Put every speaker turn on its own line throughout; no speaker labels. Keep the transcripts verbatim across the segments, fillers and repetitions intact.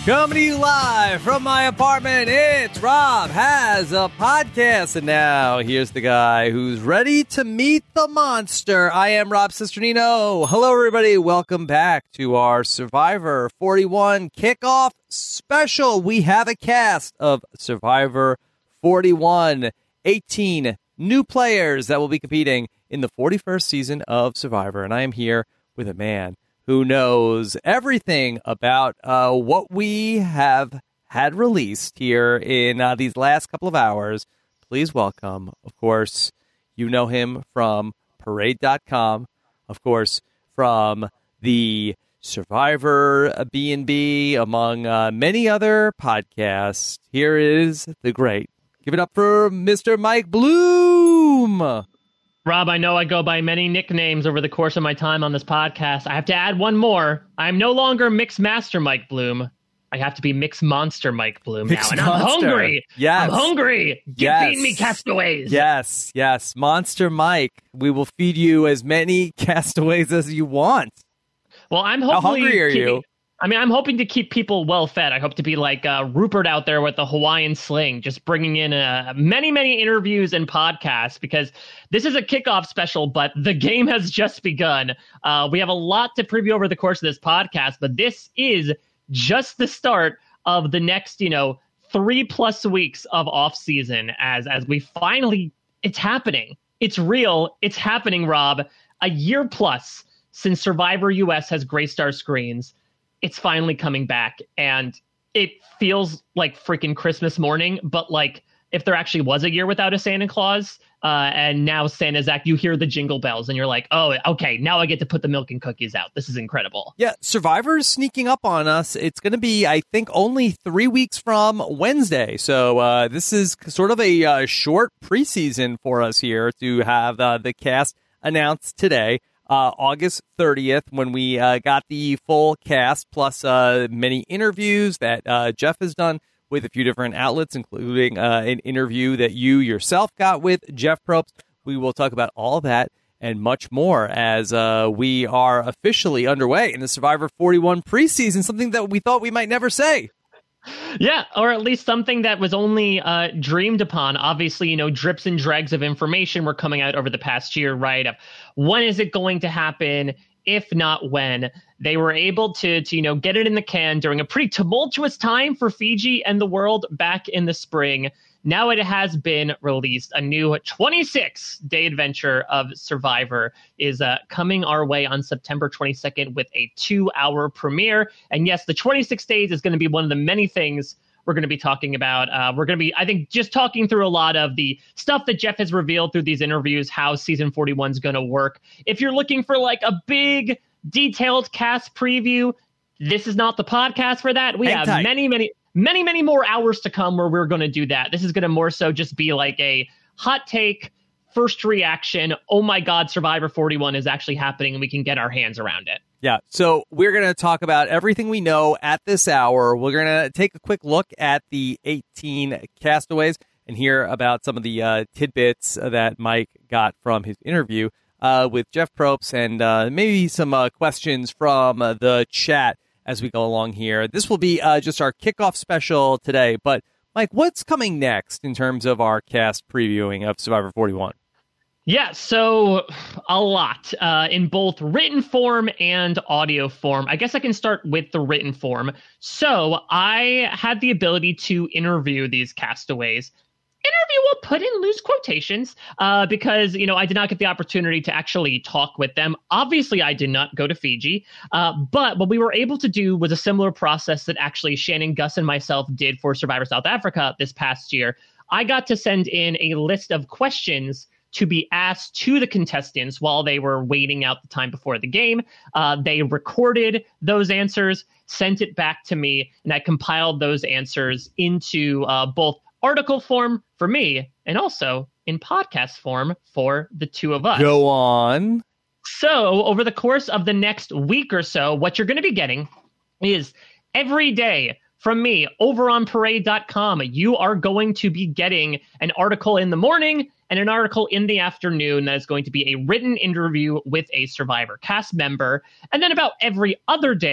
Coming to you live from my apartment, it's Rob Has a Podcast. And now, here's the guy who's ready to meet the monster. I am Rob Cesternino. Hello, everybody. Welcome back to our Survivor forty-one kickoff special. We have a cast of Survivor forty-one, eighteen new players that will be competing in the forty-first season of Survivor. And I am here with a man who knows everything about uh, what we have had released here in uh, these last couple of hours. Please welcome, of course, you know him from Parade dot com, of course, from the Survivor B and B, among uh, many other podcasts. Here is the great. Give it up for Mister Mike Bloom.
Rob, I know I go by many nicknames over the course of my time on this podcast. I have to add one more. I'm no longer Mix Master Mike Bloom. I have to be Mix Monster Mike Bloom
Mix
now. And I'm
Monster.
hungry.
Yes.
I'm hungry. Give
Yes.
feed me castaways.
Yes, yes. Monster Mike. We will feed you as many castaways as you want.
Well, I'm
How
hopefully
hungry are
keeping,
you?
I mean, I'm hoping to keep people well fed. I hope to be like uh, Rupert out there with the Hawaiian sling, just bringing in uh, many, many interviews and podcasts, because this is a kickoff special, but the game has just begun. Uh, we have a lot to preview over the course of this podcast, but this is just the start of the next, you know, three plus weeks of off season as, as we finally, it's happening. It's real. It's happening, Rob. A year plus since Survivor U S has graced our screens. It's finally coming back, and it feels like freaking Christmas morning, but like if there actually was a year without a Santa Claus, uh, and now Santa's act, you hear the jingle bells, and you're like, oh, okay, now I get to put the milk and cookies out. This is incredible.
Yeah, Survivor's sneaking up on us. It's going to be, I think, only three weeks from Wednesday. So uh, this is sort of a uh, short preseason for us here to have uh, the cast announced today. Uh, August thirtieth, when we uh, got the full cast, plus uh, many interviews that uh, Jeff has done with a few different outlets, including uh, an interview that you yourself got with Jeff Probst. We will talk about all that and much more as uh, we are officially underway in the Survivor forty-one preseason, something that we thought we might never say.
Yeah, or at least something that was only uh, dreamed upon. Obviously, you know, drips and dregs of information were coming out over the past year, right? Of when is it going to happen? If not when. They were able to, to, you know, get it in the can during a pretty tumultuous time for Fiji and the world back in the spring. Now it has been released. A new twenty-six day adventure of Survivor is uh, coming our way on September twenty-second with a two hour premiere. And yes, the twenty-six days is going to be one of the many things we're going to be talking about. Uh, we're going to be, I think, just talking through a lot of the stuff that Jeff has revealed through these interviews, how season forty-one is going to work. If you're looking for like a big, detailed cast preview, this is not the podcast for that. We
Hang
have
tight.
many, many... Many, many more hours to come where we're going to do that. This is going to more so just be like a hot take, first reaction. Oh my God, Survivor forty-one is actually happening and we can get our hands around it.
Yeah, so we're going to talk about everything we know at this hour. We're going to take a quick look at the eighteen castaways and hear about some of the uh, tidbits that Mike got from his interview uh, with Jeff Probst, and uh, maybe some uh, questions from uh, the chat as we go along here. This will be uh, just our kickoff special today. But, Mike, what's coming next in terms of our cast previewing of Survivor forty-one?
Yeah, so a lot uh, in both written form and audio form. I guess I can start with the written form. So I had the ability to interview these castaways. Interview will put in loose quotations uh, because, you know, I did not get the opportunity to actually talk with them. Obviously, I did not go to Fiji, uh, but what we were able to do was a similar process that actually Shannon, Gus, and myself did for Survivor South Africa this past year. I got to send in a list of questions to be asked to the contestants while they were waiting out the time before the game. Uh, they recorded those answers, sent it back to me, and I compiled those answers into uh, both article form for me and also in podcast form for the two of us.
Go on.
So over the course of the next week or so, what you're going to be getting is every day from me over on parade dot com, you are going to be getting an article in the morning and an article in the afternoon that is going to be a written interview with a Survivor cast member. And then about every other day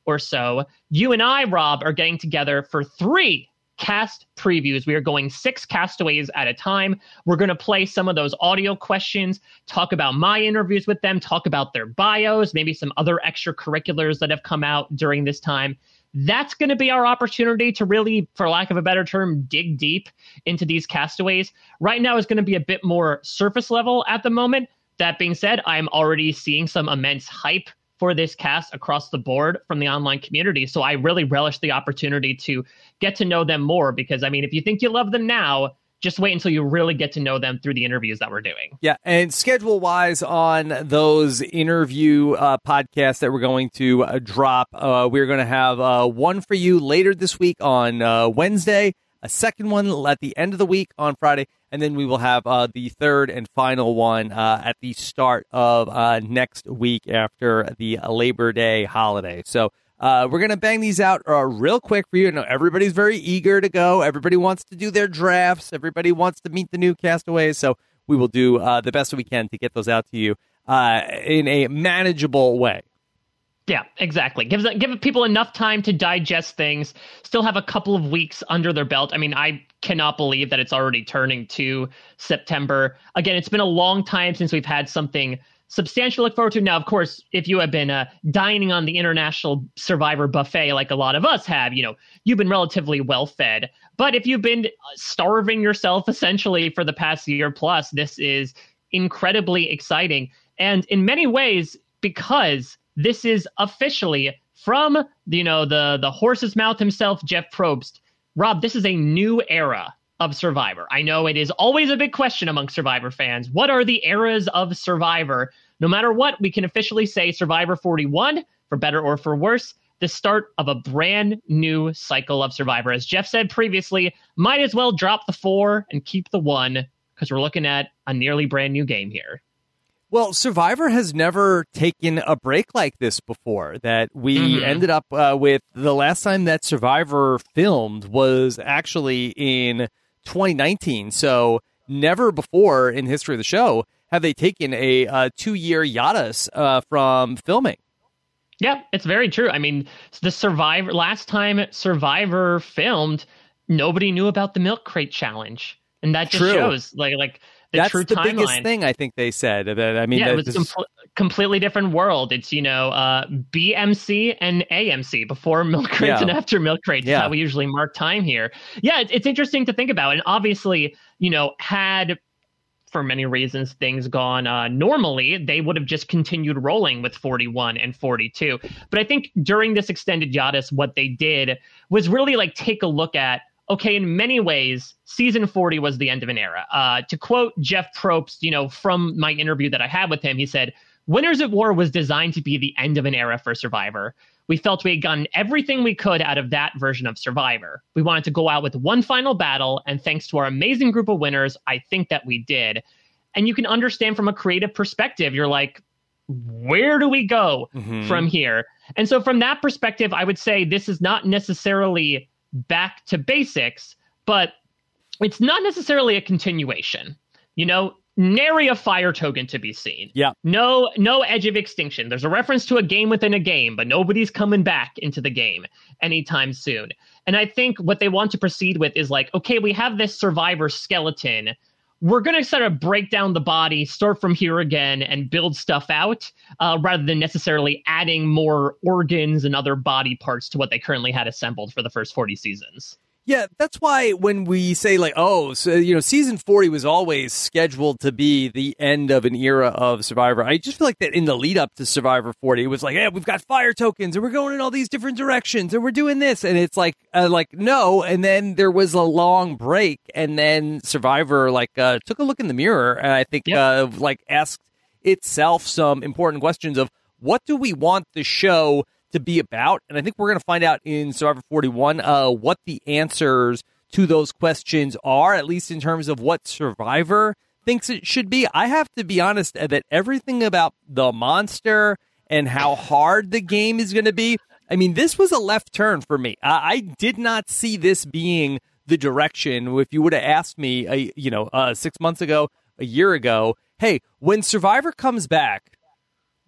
or so, you and I, Rob, are getting together for three cast previews. We are going six castaways at a time. We're going to play some of those audio questions, talk about my interviews with them, talk about their bios, maybe some other extracurriculars that have come out during this time. That's going to be our opportunity to really, for lack of a better term, dig deep into these castaways. Right now is going to be a bit more surface level at the moment. That being said, I'm already seeing some immense hype for this cast across the board from the online community. So I really relish the opportunity to get to know them more because, I mean, if you think you love them now, just wait until you really get to know them through the interviews that we're doing.
Yeah, and schedule-wise on those interview uh, podcasts that we're going to uh, drop, uh, we're going to have uh, one for you later this week on uh, Wednesday, a second one at the end of the week on Friday, and then we will have uh, the third and final one uh, at the start of uh, next week after the Labor Day holiday. So uh, we're going to bang these out uh, real quick for you. I know everybody's very eager to go. Everybody wants to do their drafts. Everybody wants to meet the new castaways. So we will do uh, the best we can to get those out to you uh, in a manageable way.
Yeah, exactly. Gives give people enough time to digest things, still have a couple of weeks under their belt. I mean, I cannot believe that it's already turning to September. Again, it's been a long time since we've had something substantial to look forward to. Now, of course, if you have been uh, dining on the International Survivor buffet like a lot of us have, you know, you've been relatively well fed. But if you've been starving yourself essentially for the past year plus, this is incredibly exciting. And in many ways, because this is officially from, you know, the, the horse's mouth himself, Jeff Probst. Rob, this is a new era of Survivor. I know it is always a big question among Survivor fans. What are the eras of Survivor? No matter what, we can officially say Survivor forty-one, for better or for worse, the start of a brand new cycle of Survivor. As Jeff said previously, might as well drop the four and keep the one because we're looking at a nearly brand new game here.
Well, Survivor has never taken a break like this before, that we mm-hmm. ended up uh, with. The last time that Survivor filmed was actually in twenty nineteen. So never before in history of the show have they taken a uh, two-year hiatus uh, from filming.
Yeah, it's very true. I mean, the Survivor last time Survivor filmed, nobody knew about the milk crate challenge. And that just
true.
shows like like the
That's
true
the
timeline.
biggest thing I think they said. That, I mean,
yeah,
that,
it was a
this...
com- completely different world. It's, you know, uh, B M C and A M C, before milk crates
yeah.
and after milk crates.
Yeah.
That's how we usually mark time here. Yeah, it's, it's interesting to think about. And obviously, you know, had, for many reasons, things gone uh, normally, they would have just continued rolling with forty-one and forty-two. But I think during this extended hiatus, what they did was really like take a look at, okay, in many ways, season forty was the end of an era. Uh, to quote Jeff Probst, you know, from my interview that I had with him, he said, "Winners at War was designed to be the end of an era for Survivor. We felt we had gotten everything we could out of that version of Survivor. We wanted to go out with one final battle, and thanks to our amazing group of winners, I think that we did." And you can understand from a creative perspective, you're like, where do we go mm-hmm. from here? And so from that perspective, I would say this is not necessarily back to basics, but it's not necessarily a continuation. You know, nary a fire token to be seen.
Yeah.
No, no edge of extinction. There's a reference to a game within a game, but nobody's coming back into the game anytime soon. And I think what they want to proceed with is like, okay, we have this Survivor skeleton. We're going to sort of break down the body, start from here again, and build stuff out, uh, rather than necessarily adding more organs and other body parts to what they currently had assembled for the first forty seasons.
Yeah, that's why when we say like, oh, so, you know, season forty was always scheduled to be the end of an era of Survivor. I just feel like that in the lead up to Survivor forty, it was like, yeah, we've got fire tokens and we're going in all these different directions and we're doing this. And it's like, uh, like, no. And then there was a long break. And then Survivor like uh, took a look in the mirror and I think yep. uh, like asked itself some important questions of what do we want the show to be about. And I think we're going to find out in Survivor forty-one uh, what the answers to those questions are, at least in terms of what Survivor thinks it should be. I have to be honest that everything about the monster and how hard the game is going to be, I mean, this was a left turn for me. I, I did not see this being the direction. If you would have asked me, uh, you know, uh, six months ago, a year ago, hey, when Survivor comes back,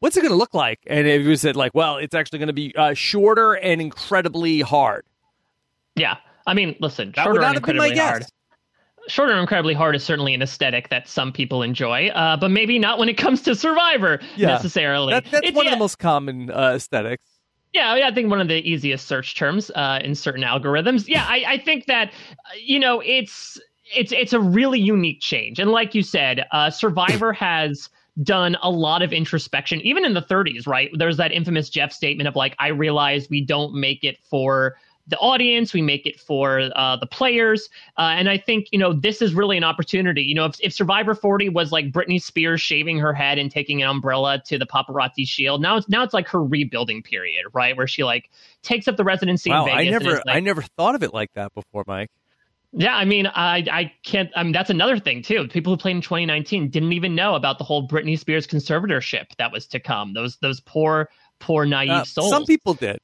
what's it going to look like? And if you said, like, well, it's actually going to be uh, shorter and incredibly hard.
Yeah. I mean, listen,
that
shorter
would not
and
have been my
incredibly hard.
guess.
Shorter and incredibly hard is certainly an aesthetic that some people enjoy, uh, but maybe not when it comes to Survivor
yeah.
necessarily.
That, that's
it's,
one
yeah,
of the most common uh, aesthetics.
Yeah, yeah, I think one of the easiest search terms uh, in certain algorithms. Yeah, I, I think that, you know, it's it's it's a really unique change. And like you said, uh, Survivor has done a lot of introspection, even in the thirties, right? There's that infamous Jeff statement of like, I realized we don't make it for the audience, we make it for uh, the players. Uh, and I think, you know, this is really an opportunity. You know, if, if Survivor forty was like Britney Spears shaving her head and taking an umbrella to the paparazzi shield, now it's now it's like her rebuilding period, right? Where she like takes up the residency
wow,
in Vegas.
I never,
like,
I never thought of it like that before, Mike.
Yeah, I mean, I I can't. I mean, that's another thing too. People who played in twenty nineteen didn't even know about the whole Britney Spears conservatorship that was to come. Those those poor, poor naive
Uh,
souls.
some people did.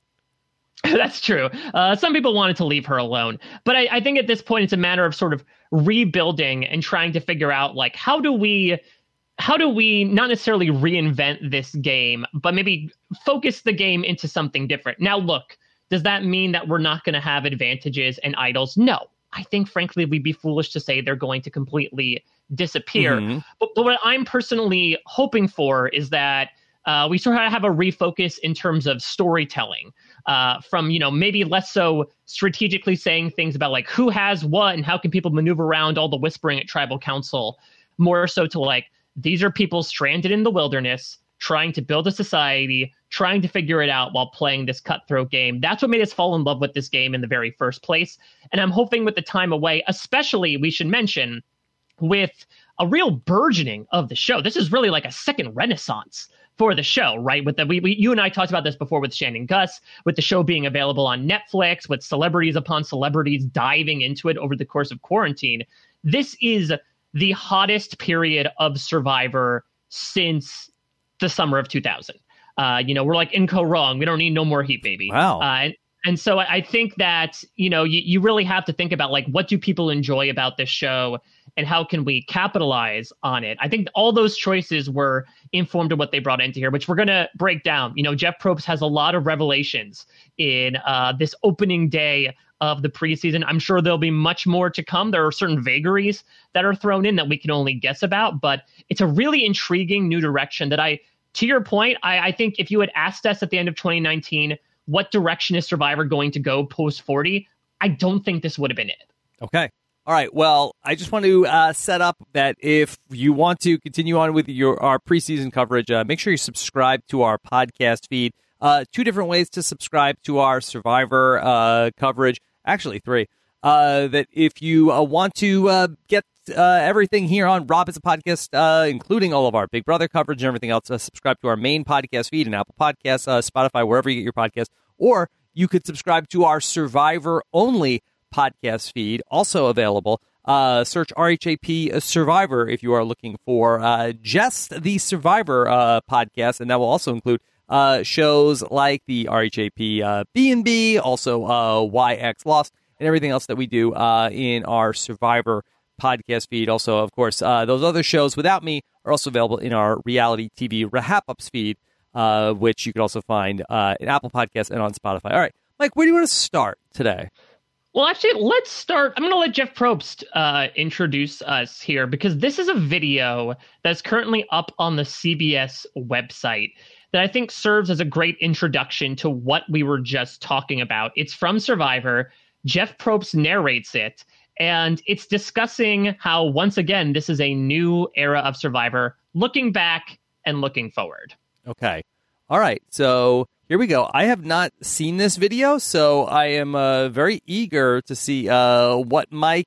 That's true. Uh, some people wanted to leave her alone. But I, I think at this point, it's a matter of sort of rebuilding and trying to figure out, like, how do we how do we not necessarily reinvent this game, but maybe focus the game into something different? Now, look, does that mean that we're not going to have advantages and idols? No. I think, frankly, we'd be foolish to say they're going to completely disappear. Mm-hmm. But, but what I'm personally hoping for is that uh, we sort of have a refocus in terms of storytelling. Uh, from, you know, maybe less so strategically saying things about like who has what and how can people maneuver around all the whispering at tribal council, more so to like, these are people stranded in the wilderness, trying to build a society, trying to figure it out while playing this cutthroat game. That's what made us fall in love with this game in the very first place. And I'm hoping with the time away, especially we should mention with a real burgeoning of the show. This is really like a second renaissance for the show, right? With the we, we you and I talked about this before with Shannon Gus, with the show being available on Netflix, with celebrities upon celebrities diving into it over the course of quarantine. This is the hottest period of Survivor since the summer of two thousand. Uh, you know, we're like Inco wrong. We don't need no more heat, baby.
Wow.
Uh, and, and so I think that, you know, you, you really have to think about like, what do people enjoy about this show and how can we capitalize on it? I think all those choices were informed of what they brought into here, which we're going to break down. You know, Jeff Probst has a lot of revelations in uh, this opening day of the preseason. I'm sure there'll be much more to come. There are certain vagaries that are thrown in that we can only guess about, but it's a really intriguing new direction that I, to your point, I, I think if you had asked us at the end of twenty nineteen, what direction is Survivor going to go post forty, I don't think this would have been it.
Okay. All right. Well, I just want to uh, set up that if you want to continue on with your our preseason coverage, uh, make sure you subscribe to our podcast feed. Uh, two different ways to subscribe to our Survivor uh, coverage. Actually, three. Uh, that if you uh, want to uh, get uh, everything here on Rob Has a Podcast, uh, including all of our Big Brother coverage and everything else, uh, subscribe to our main podcast feed in Apple Podcasts, uh, Spotify, wherever you get your podcast. Or you could subscribe to our Survivor-only podcast feed, also available. Uh, search R H A P Survivor if you are looking for uh, just the Survivor uh, podcast, and that will also include uh, shows like the R H A P uh, B and B, also uh, Y X Lost, and everything else that we do uh, in our Survivor podcast feed. Also, of course, uh, those other shows without me are also available in our reality T V Wrap-Ups feed, uh, which you can also find uh, in Apple Podcasts and on Spotify. All right, Mike, where do you want to start today?
Well, actually, let's start. I'm going to let Jeff Probst uh, introduce us here, because this is a video that's currently up on the C B S website that I think serves as a great introduction to what we were just talking about. It's from Survivor. Jeff Probst narrates it, and it's discussing how, once again, this is a new era of Survivor, looking back and looking forward.
Okay. All right. So here we go. I have not seen this video, so I am uh, very eager to see uh, what Mike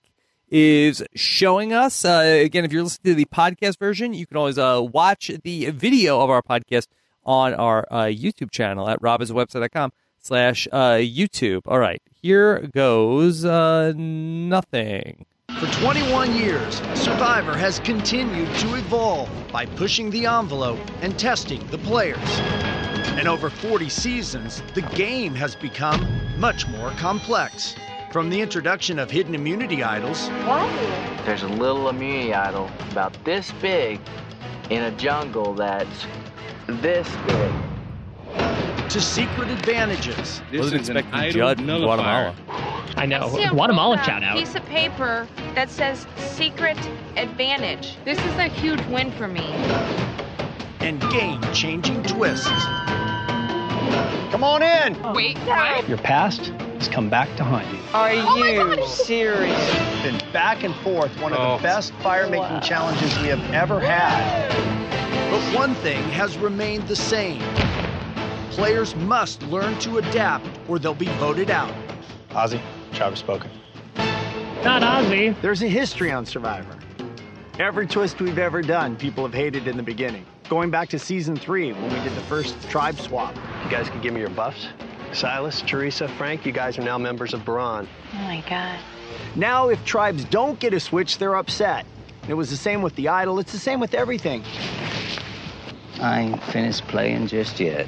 is showing us. Uh, again, if you're listening to the podcast version, you can always uh, watch the video of our podcast on our uh, YouTube channel at robhasawebsite.com slash uh, YouTube. All right. Here goes uh, nothing.
For twenty-one years, Survivor has continued to evolve by pushing the envelope and testing the players. And over forty seasons, the game has become much more complex. From the introduction of hidden immunity idols.
What? There's a little immunity idol about this big in a jungle that's this big.
To secret advantages.
Wasn't expecting Judd in Guatemala.
I know.
See, I'm
Guatemala
holding
shout
a
out.
piece of paper that says secret advantage. This is a huge win for me.
And game-changing twists. Come on in.
Wait, what?
Your past has come back to haunt you.
Are
Oh
you
God.
serious?
Been back and forth, one of
Oh.
the best fire-making
Wow.
challenges we have ever had.
But one thing has remained the same. Players must learn to adapt or they'll be voted out.
Ozzy, Travis spoken.
Not Ozzy.
There's a history on Survivor. Every twist we've ever done, people have hated in the beginning. Going back to season three, when we did the first tribe swap.
You guys can give me your buffs. Silas, Teresa, Frank, you guys are now members of Braun.
Oh my God.
Now, if tribes don't get a switch, they're upset. It was the same with the Idol. It's the same with everything.
I ain't finished playing just yet.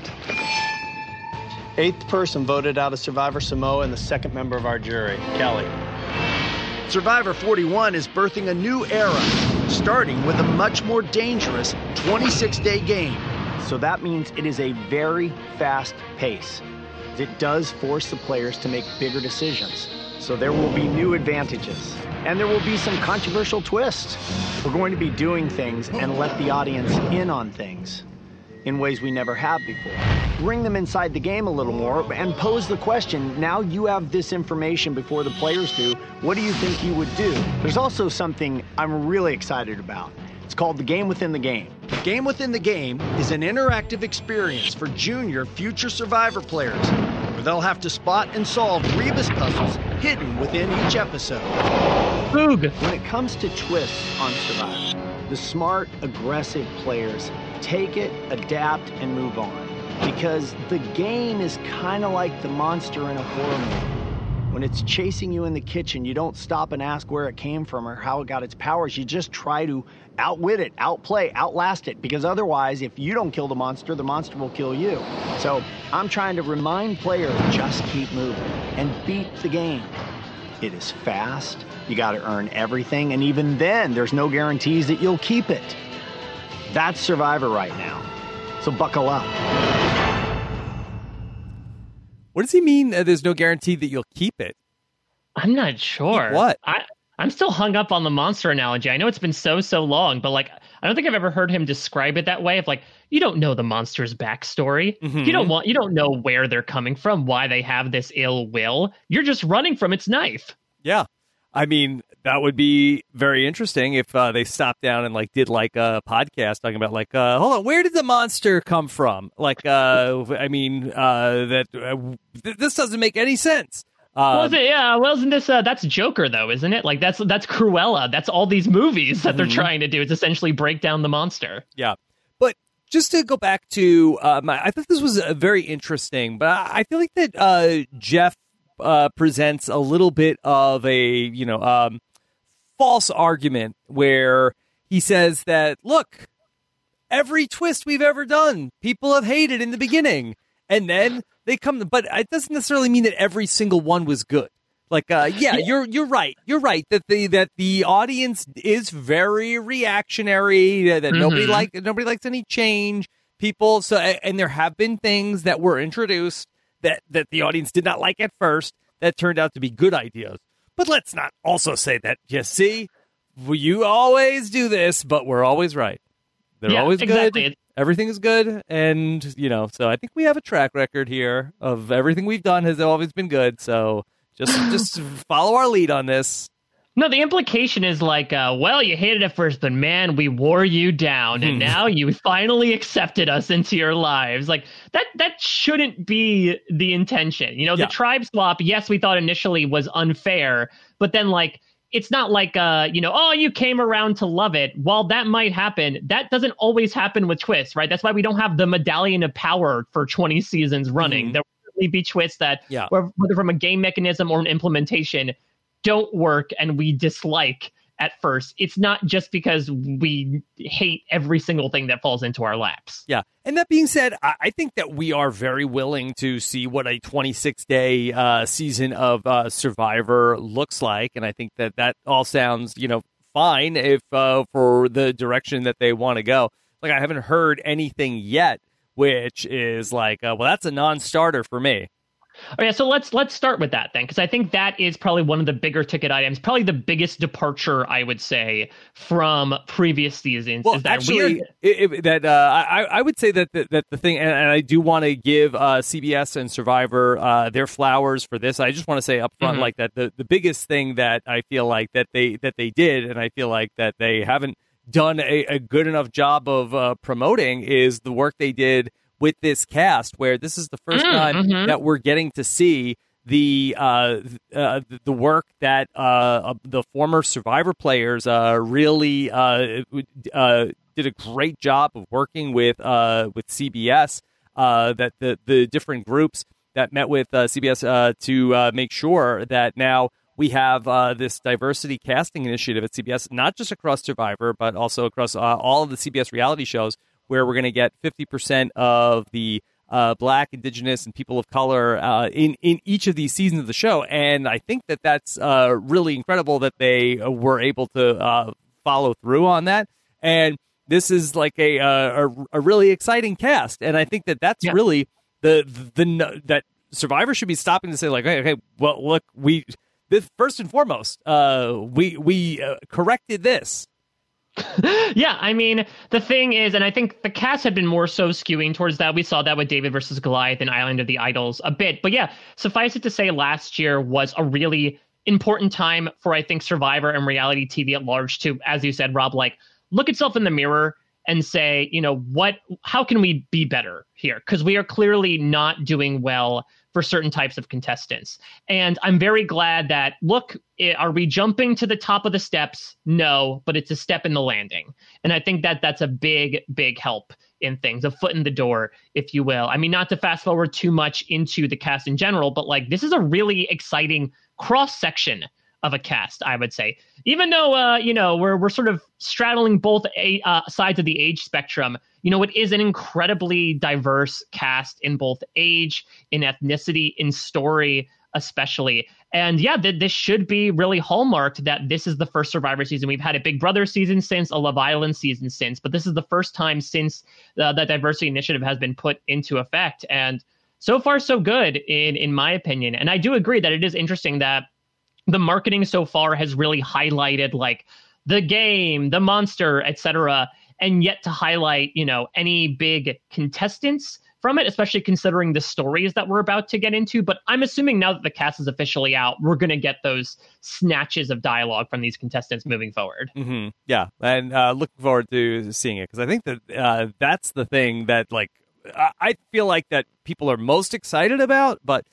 Eighth person voted out of Survivor Samoa and the second member of our jury, Kelly.
Survivor forty-one is birthing a new era, starting with a much more dangerous twenty-six day game.
So that means it is a very fast pace. It does force the players to make bigger decisions. So there will be new advantages. And there will be some controversial twists. We're going to be doing things and let the audience in on things in ways we never have before. Bring them inside the game a little more and pose the question, now you have this information before the players do, what do you think you would do? There's also something I'm really excited about. It's called the Game Within the Game.
Game Within the Game is an interactive experience for junior future Survivor players, where they'll have to spot and solve Rebus puzzles hidden within each episode.
Boog.
When it comes to twists on Survivor, the smart, aggressive players take it, adapt, and move on. Because the game is kind of like the monster in a horror movie. When it's chasing you in the kitchen, you don't stop and ask where it came from or how it got its powers. You just try to outwit it, outplay, outlast it. Because otherwise, if you don't kill the monster, the monster will kill you. So I'm trying to remind players, just keep moving and beat the game. It is fast. You got to earn everything. And even then, there's no guarantees that you'll keep it. That's Survivor right now. So buckle up.
What does he mean? Uh, there's no guarantee that you'll keep it.
I'm not sure.
What?
I, I'm still hung up on the monster analogy. I know it's been so, so long, but like, I don't think I've ever heard him describe it that way. Of like, you don't know the monster's backstory.
Mm-hmm.
You don't want, you don't know where they're coming from, why they have this ill will. You're just running from its knife.
Yeah. I mean, that would be very interesting if uh, they stopped down and like did like a podcast talking about like, uh, hold on, where did the monster come from? Like, uh, I mean, uh, that uh, th- this doesn't make any sense. Um,
Was it? Yeah. Wasn't this? Uh, that's Joker, though, isn't it? Like that's that's Cruella. That's all these movies that they're
Mhm.
trying to do. It's essentially break down the monster.
Yeah. But just to go back to, um, I thought this was uh, very interesting, but I I feel like that uh, Jeff uh, presents a little bit of a, you know, um, false argument where he says that, look, every twist we've ever done, people have hated in the beginning. And then they come, but it doesn't necessarily mean that every single one was good. Like, uh, yeah, you're you're right. You're right that the that the audience is very reactionary. That, that
Mm-hmm.
nobody like nobody likes any change. People, so and there have been things that were introduced that that the audience did not like at first that turned out to be good ideas. But let's not also say that. You see, you always do this, but we're always right. They're
Yeah,
always
exactly.
good. Everything is good, and you know, so I think we have a track record here of everything we've done has always been good. So just just follow our lead on this.
No, the implication is like, uh, well, you hated at first, but man, we wore you down, and now you finally accepted us into your lives. Like that that shouldn't be the intention. You know,
Yeah.
the tribe swap, yes, we thought initially was unfair, but then like it's not like, uh, you know, oh, you came around to love it. While that might happen, that doesn't always happen with twists, right? That's why we don't have the Medallion of Power for twenty seasons running.
Mhm.
There will certainly be twists that,
Yeah.
whether from a game mechanism or an implementation, don't work and we dislike at first. It's not just because we hate every single thing that falls into our laps.
Yeah. And that being said, I, I think that we are very willing to see what a twenty-six day uh, season of uh, Survivor looks like. And I think that that all sounds, you know, fine if uh, for the direction that they want to go. Like, I haven't heard anything yet which is like, uh, well, that's a non-starter for me.
Oh yeah, so let's let's start with that then, because I think that is probably one of the bigger ticket items, probably the biggest departure, I would say, from previous seasons.
Well,
is that
actually,
weird...
it, it, that uh, I I would say that the, that the thing, and, and I do want to give uh, C B S and Survivor uh, their flowers for this. I just want to say up front, mm-hmm. like that the, the biggest thing that I feel like that they that they did, and I feel like that they haven't done a, a good enough job of uh, promoting, is the work they did with this cast, where this is the first mm, time mm-hmm. that we're getting to see the uh, uh, the work that uh, the former Survivor players uh, really uh, uh, did a great job of working with uh, with C B S. Uh, that the the different groups that met with uh, C B S uh, to uh, make sure that now we have uh, this diversity casting initiative at C B S, not just across Survivor, but also across uh, all of the C B S reality shows, where we're going to get fifty percent of the uh, Black, Indigenous, and people of color uh, in, in each of these seasons of the show. And I think that that's uh, really incredible that they uh, were able to uh, follow through on that. And this is like a a, a really exciting cast. And I think that that's yeah. really the, the the that Survivor should be stopping to say, like, hey, okay, well, look, we this, first and foremost, uh, we, we uh, corrected this.
Yeah, I mean, the thing is, and I think the cast had been more so skewing towards that. We saw that with David versus Goliath and Island of the Idols a bit. But yeah, suffice it to say, last year was a really important time for, I think, Survivor and reality T V at large to, as you said, Rob, like, look itself in the mirror and say, you know, what, how can we be better here? Because we are clearly not doing well for certain types of contestants. And I'm very glad that, look, are we jumping to the top of the steps? No, but it's a step in the landing. And I think that that's a big, big help in things, a foot in the door, if you will. I mean, not to fast forward too much into the cast in general, but like, this is a really exciting cross section of a cast, I would say. Even though, uh, you know, we're we're sort of straddling both a, uh, sides of the age spectrum, you know, it is an incredibly diverse cast in both age, in ethnicity, in story, especially. And yeah, th- this should be really hallmarked that this is the first Survivor season. We've had a Big Brother season since, a Love Island season since, but this is the first time since uh, the diversity initiative has been put into effect. And so far, so good, in in my opinion. And I do agree that it is interesting that the marketing so far has really highlighted like the game, the monster, et cetera, and yet to highlight, you know, any big contestants from it, especially considering the stories that we're about to get into. But I'm assuming now that the cast is officially out, we're going to get those snatches of dialogue from these contestants moving forward.
Mm-hmm. Yeah, and uh, looking forward to seeing it, because I think that uh, that's the thing that, like, I feel like that people are most excited about, but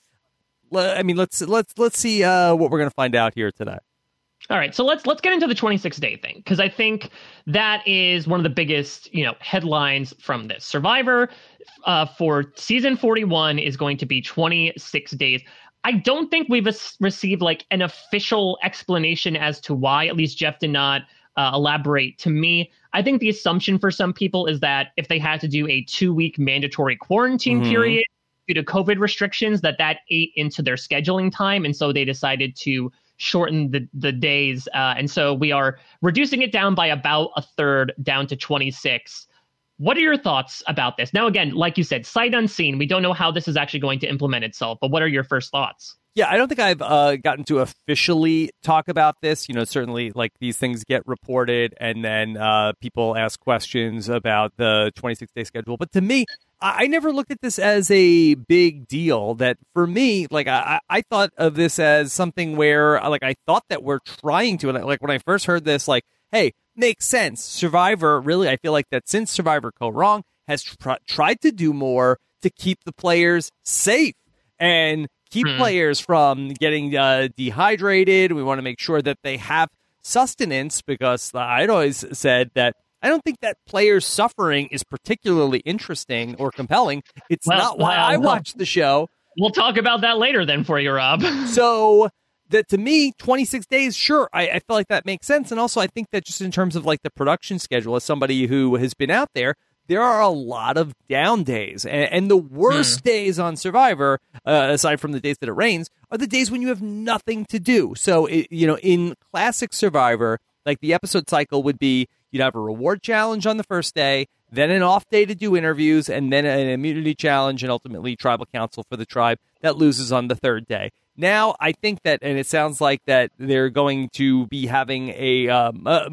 I mean, let's let's let's see uh, what we're going to find out here today.
All right, so let's let's get into the twenty-six day thing, because I think that is one of the biggest, you know, headlines from this. Survivor uh, for season forty-one is going to be twenty-six days. I don't think we've received like an official explanation as to why. At least Jeff did not uh, elaborate to me. I think the assumption for some people is that if they had to do a two-week mandatory quarantine mm-hmm. period due to COVID restrictions, that that ate into their scheduling time. And so they decided to shorten the, the days. Uh, and so we are reducing it down by about a third, down to twenty-six. What are your thoughts about this? Now, again, like you said, sight unseen. We don't know how this is actually going to implement itself, but what are your first thoughts?
Yeah, I don't think I've uh, gotten to officially talk about this. You know, certainly like these things get reported and then uh, people ask questions about the twenty-six day schedule. But to me, I never looked at this as a big deal. That for me, like I, I thought of this as something where like I thought that we're trying to, and like when I first heard this, like, hey, makes sense. Survivor, really, I feel like that since Survivor Go Wrong has tr- tried to do more to keep the players safe and keep hmm. players from getting uh, dehydrated. We want to make sure that they have sustenance, because I'd always said that I don't think that players suffering is particularly interesting or compelling. It's well, not why well, I watch the show.
We'll talk about that later then for you, Rob.
So that to me, twenty-six days, sure, I, I feel like that makes sense. And also I think that just in terms of like the production schedule, as somebody who has been out there, there are a lot of down days. And, and the worst hmm. days on Survivor, uh, aside from the days that it rains, are the days when you have nothing to do. So, it, you know, in classic Survivor, like the episode cycle would be, you'd have a reward challenge on the first day. then an off day to do interviews, and then an immunity challenge, and ultimately tribal council for the tribe that loses on the third day. Now, I think that, and it sounds like that they're going to be having a um, uh,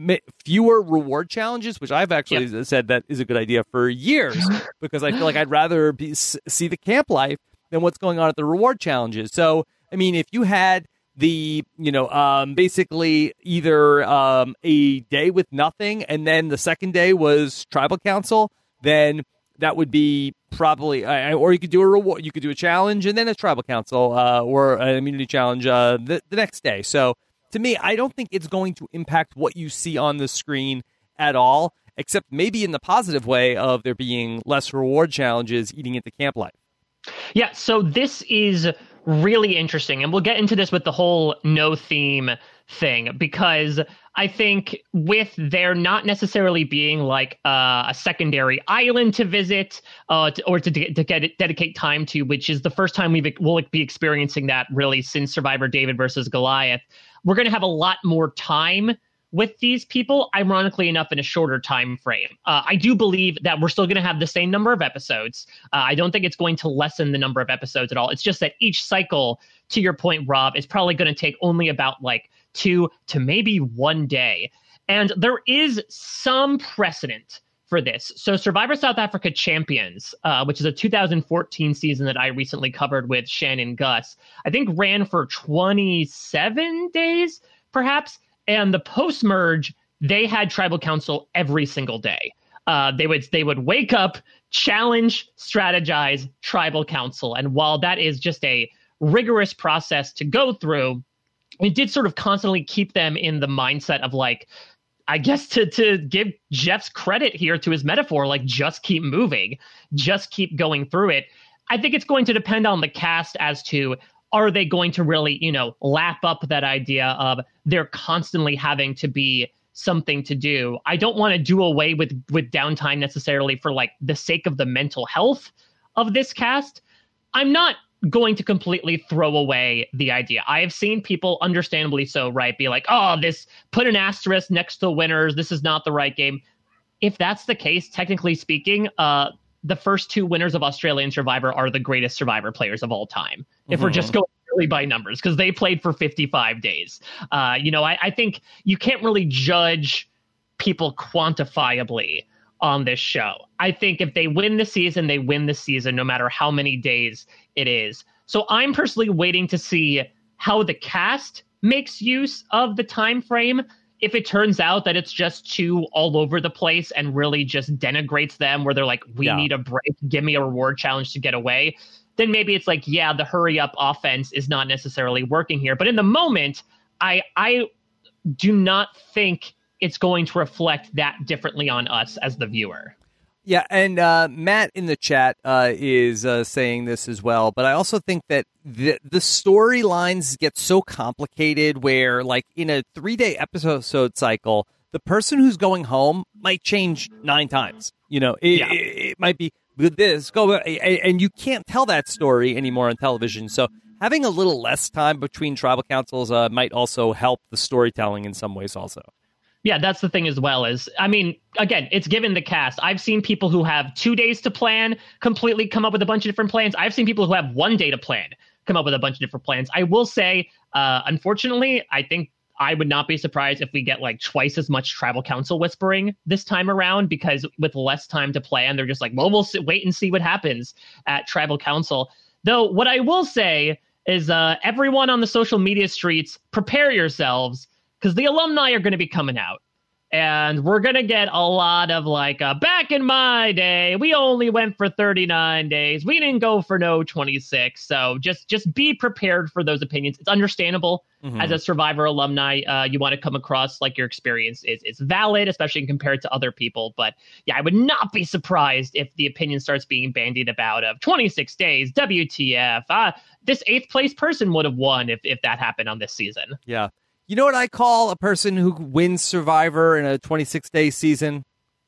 fewer reward challenges, which I've actually yep. said that is a good idea for years, because I feel like I'd rather be, see the camp life than what's going on at the reward challenges. So, I mean, if you had the, you know, um, basically either um, a day with nothing and then the second day was tribal council, then that would be probably, uh, or you could do a reward, you could do a challenge and then a tribal council uh, or an immunity challenge uh, the, the next day. So to me, I don't think it's going to impact what you see on the screen at all, except maybe in the positive way of there being less reward challenges eating into camp life.
Yeah, so this is really interesting, and we'll get into this with the whole no theme thing, because I think with there not necessarily being like uh, a secondary island to visit uh, to, or to, to get it, dedicate time to, which is the first time we will be experiencing that really since Survivor David versus Goliath, we're going to have a lot more time with these people, ironically enough, in a shorter time frame. Uh, I do believe that we're still going to have the same number of episodes. Uh, I don't think it's going to lessen the number of episodes at all. It's just that each cycle, to your point, Rob, is probably going to take only about like two to maybe one day. And there is some precedent for this. So Survivor South Africa Champions, uh, which is a two thousand fourteen season that I recently covered with Shannon Gus, I think ran for twenty-seven days, perhaps. And the post-merge, they had tribal council every single day. Uh, they would they would wake up, challenge, strategize, tribal council. And while that is just a rigorous process to go through, it did sort of constantly keep them in the mindset of like, I guess to to give Jeff's credit here to his metaphor, like just keep moving, just keep going through it. I think it's going to depend on the cast as to, are they going to really, you know, lap up that idea of they're constantly having to be something to do? I don't want to do away with with downtime necessarily for like the sake of the mental health of this cast. I'm not going to completely throw away the idea. I have seen people, understandably so, right, be like, oh, this, put an asterisk next to winners. This is not the right game. If that's the case, technically speaking, uh, the first two winners of Australian Survivor are the greatest Survivor players of all time. Mm-hmm. If we're just going purely by numbers, because they played for fifty-five days. Uh, you know, I, I think you can't really judge people quantifiably on this show. I think if they win the season, they win the season, no matter how many days it is. So I'm personally waiting to see how the cast makes use of the time frame. If it turns out that it's just too all over the place and really just denigrates them, where they're like, we yeah. need a break, give me a reward challenge to get away, then maybe it's like, yeah, the hurry up offense is not necessarily working here. But in the moment, I I do not think it's going to reflect that differently on us as the viewer.
Yeah, and uh, Matt in the chat uh, is uh, saying this as well, but I also think that the, the storylines get so complicated where, like, in a three-day episode cycle, the person who's going home might change nine times. You know, it, yeah. it, it might be this, go, and you can't tell that story anymore on television. So having a little less time between tribal councils uh, might also help the storytelling in some ways also.
Yeah, that's the thing as well. Is, I mean, again, it's given the cast. I've seen people who have two days to plan completely come up with a bunch of different plans. I've seen people who have one day to plan come up with a bunch of different plans. I will say, uh, unfortunately, I think I would not be surprised if we get like twice as much tribal council whispering this time around, because with less time to plan, they're just like, well, we'll sit, wait and see what happens at tribal council. Though what I will say is uh, everyone on the social media streets, prepare yourselves, because the alumni are going to be coming out. And we're going to get a lot of like, uh, back in my day, we only went for thirty-nine days. We didn't go for no twenty-six. So just just be prepared for those opinions. It's understandable. Mm-hmm. As a Survivor alumni, uh, you want to come across like your experience is, is valid, especially compared to other people. But yeah, I would not be surprised if the opinion starts being bandied about of twenty-six days, W T F. Uh, this eighth place person would have won if, if that happened on this season.
Yeah. You know what I call a person who wins Survivor in a twenty-six day season?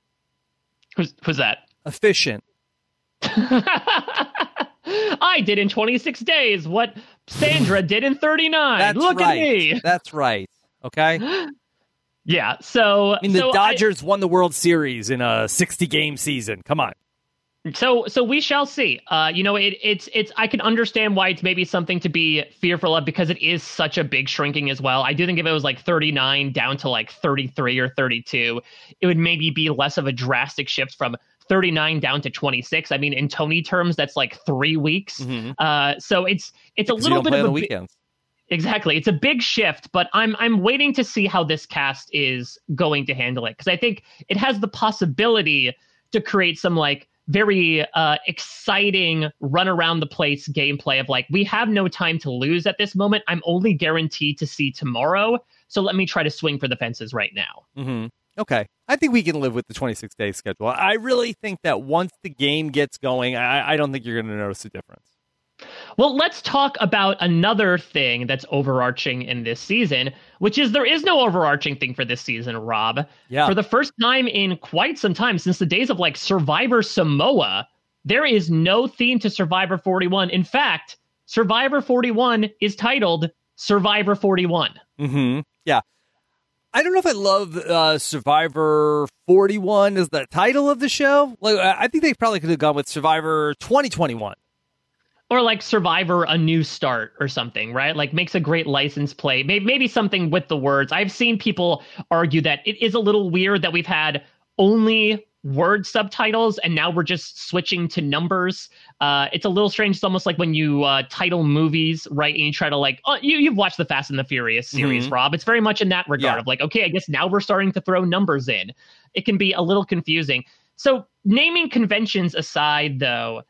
Who's, who's that?
Efficient.
I did in twenty-six days what Sandra did in thirty-nine.
That's
Look
right.
at me.
That's right. Okay?
Yeah, so...
I mean, the
so
Dodgers
I,
won the World Series in a sixty-game season. Come on.
So so we shall see. Uh, you know, it, it's it's. I can understand why it's maybe something to be fearful of because it is such a big shrinking as well. I do think if it was like thirty-nine down to like thirty-three or thirty-two, it would maybe be less of a drastic shift from thirty-nine down to twenty-six. I mean, in Tony terms, that's like three weeks. Mm-hmm. Uh, so it's it's a
because
little
you don't
bit
play
of
on
a
the
bi-
weekends.
Exactly. It's a big shift, but I'm I'm waiting to see how this cast is going to handle it because I think it has the possibility to create some like very uh, exciting run around the place gameplay of like, we have no time to lose at this moment. I'm only guaranteed to see tomorrow. So let me try to swing for the fences right now.
Mm-hmm. Okay. I think we can live with the twenty-six day schedule. I really think that once the game gets going, I, I don't think you're going to notice a difference.
Well, let's talk about another thing that's overarching in this season, which is there is no overarching thing for this season, Rob.
Yeah.
For the first time in quite some time, since the days of like Survivor Samoa, there is no theme to Survivor forty-one. In fact, Survivor forty-one is titled Survivor forty-one.
Mm-hmm. Yeah. I don't know if I love uh, Survivor forty-one as the title of the show. Like, I think they probably could have gone with Survivor twenty twenty-one.
Or like Survivor A New Start or something, right? Like makes a great license play. Maybe, maybe something with the words. I've seen people argue that it is a little weird that we've had only word subtitles and now we're just switching to numbers. Uh, it's a little strange. It's almost like when you uh, title movies, right? And you try to like, oh, you, you've watched the Fast and the Furious series, mm-hmm. Rob. It's very much in that regard yeah. of like, okay, I guess now we're starting to throw numbers in. It can be a little confusing. So naming conventions aside, though,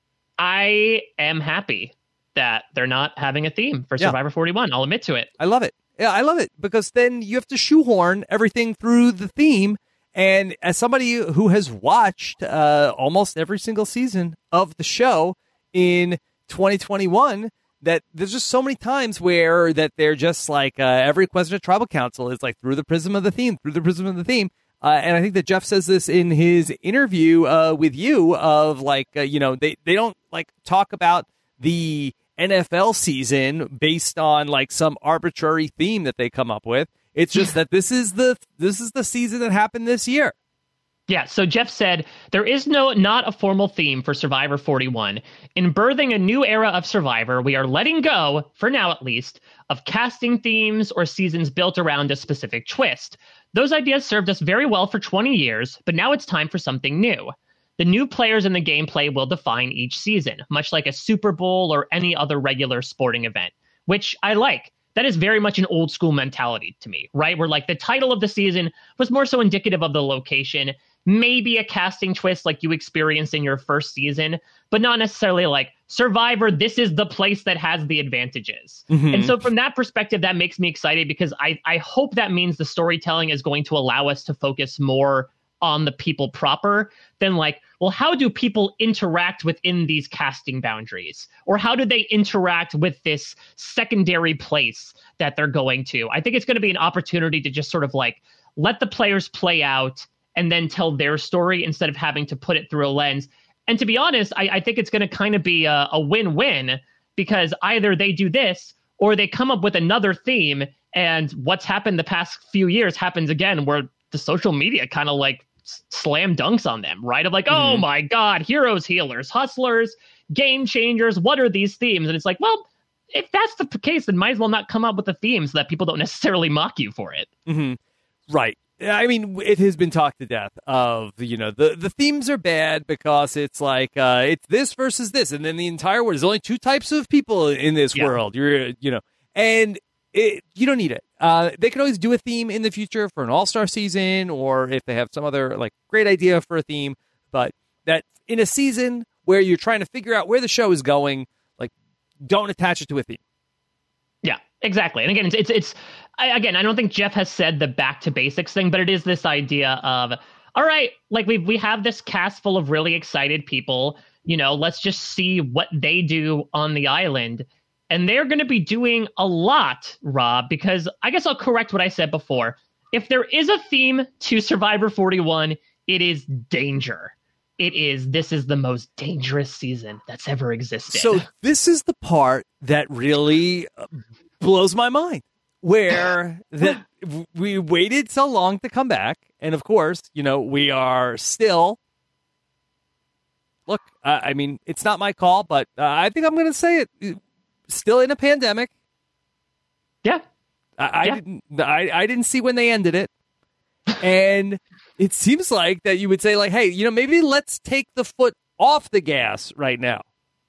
I am happy that they're not having a theme for Survivor yeah. forty-one. I'll admit to it.
I love it. Yeah, I love it because then you have to shoehorn everything through the theme. And as somebody who has watched uh, almost every single season of the show in twenty twenty-one, that there's just so many times where that they're just like uh, every question of Tribal Council is like through the prism of the theme, through the prism of the theme. Uh, and I think that Jeff says this in his interview uh, with you of like, uh, you know, they, they don't like talk about the N F L season based on like some arbitrary theme that they come up with. It's just that this is the this is the season that happened this year.
Yeah, so Jeff said, there is no not a formal theme for Survivor forty-one. In birthing a new era of Survivor, we are letting go, for now at least, of casting themes or seasons built around a specific twist. Those ideas served us very well for twenty years, but now it's time for something new. The new players in the gameplay will define each season, much like a Super Bowl or any other regular sporting event, which I like. That is very much an old school mentality to me, right? Where like the title of the season was more so indicative of the location, maybe a casting twist like you experienced in your first season, but not necessarily like Survivor, this is the place that has the advantages. Mm-hmm. And so from that perspective, that makes me excited because I, I hope that means the storytelling is going to allow us to focus more on the people proper than like, well, how do people interact within these casting boundaries? Or how do they interact with this secondary place that they're going to? I think it's going to be an opportunity to just sort of like let the players play out and then tell their story instead of having to put it through a lens. And to be honest, I, I think it's going to kind of be a, a win-win because either they do this or they come up with another theme. And what's happened the past few years happens again, where the social media kind of like slam dunks on them, right? Of like, mm-hmm. oh my God, heroes, healers, hustlers, game changers. What are these themes? And it's like, well, if that's the case, then might as well not come up with a theme so that people don't necessarily mock you for it.
Mm-hmm. Right. I mean, it has been talked to death of, you know, the, the themes are bad because it's like, uh, it's this versus this. And then the entire world, there's only two types of people in this yeah. world. You're, you know, and it, you don't need it. Uh, they can always do a theme in the future for an all-star season, or if they have some other like great idea for a theme, but that in a season where you're trying to figure out where the show is going, like don't attach it to a theme.
Yeah, exactly. And again, it's, it's, it's I, again, I don't think Jeff has said the back to basics thing, but it is this idea of, all right, like we we have this cast full of really excited people, you know, let's just see what they do on the island. And they're going to be doing a lot, Rob, because I guess I'll correct what I said before. If there is a theme to Survivor forty-one, it is danger. It is, this is the most dangerous season that's ever existed.
So this is the part that really blows my mind, where that we waited so long to come back. And of course, you know, we are still, look, uh, I mean, it's not my call, but uh, I think I'm going to say it, still in a pandemic.
Yeah.
I, I
yeah.
didn't, I, I didn't see when they ended it. And it seems like that you would say like, hey, you know, maybe let's take the foot off the gas right now.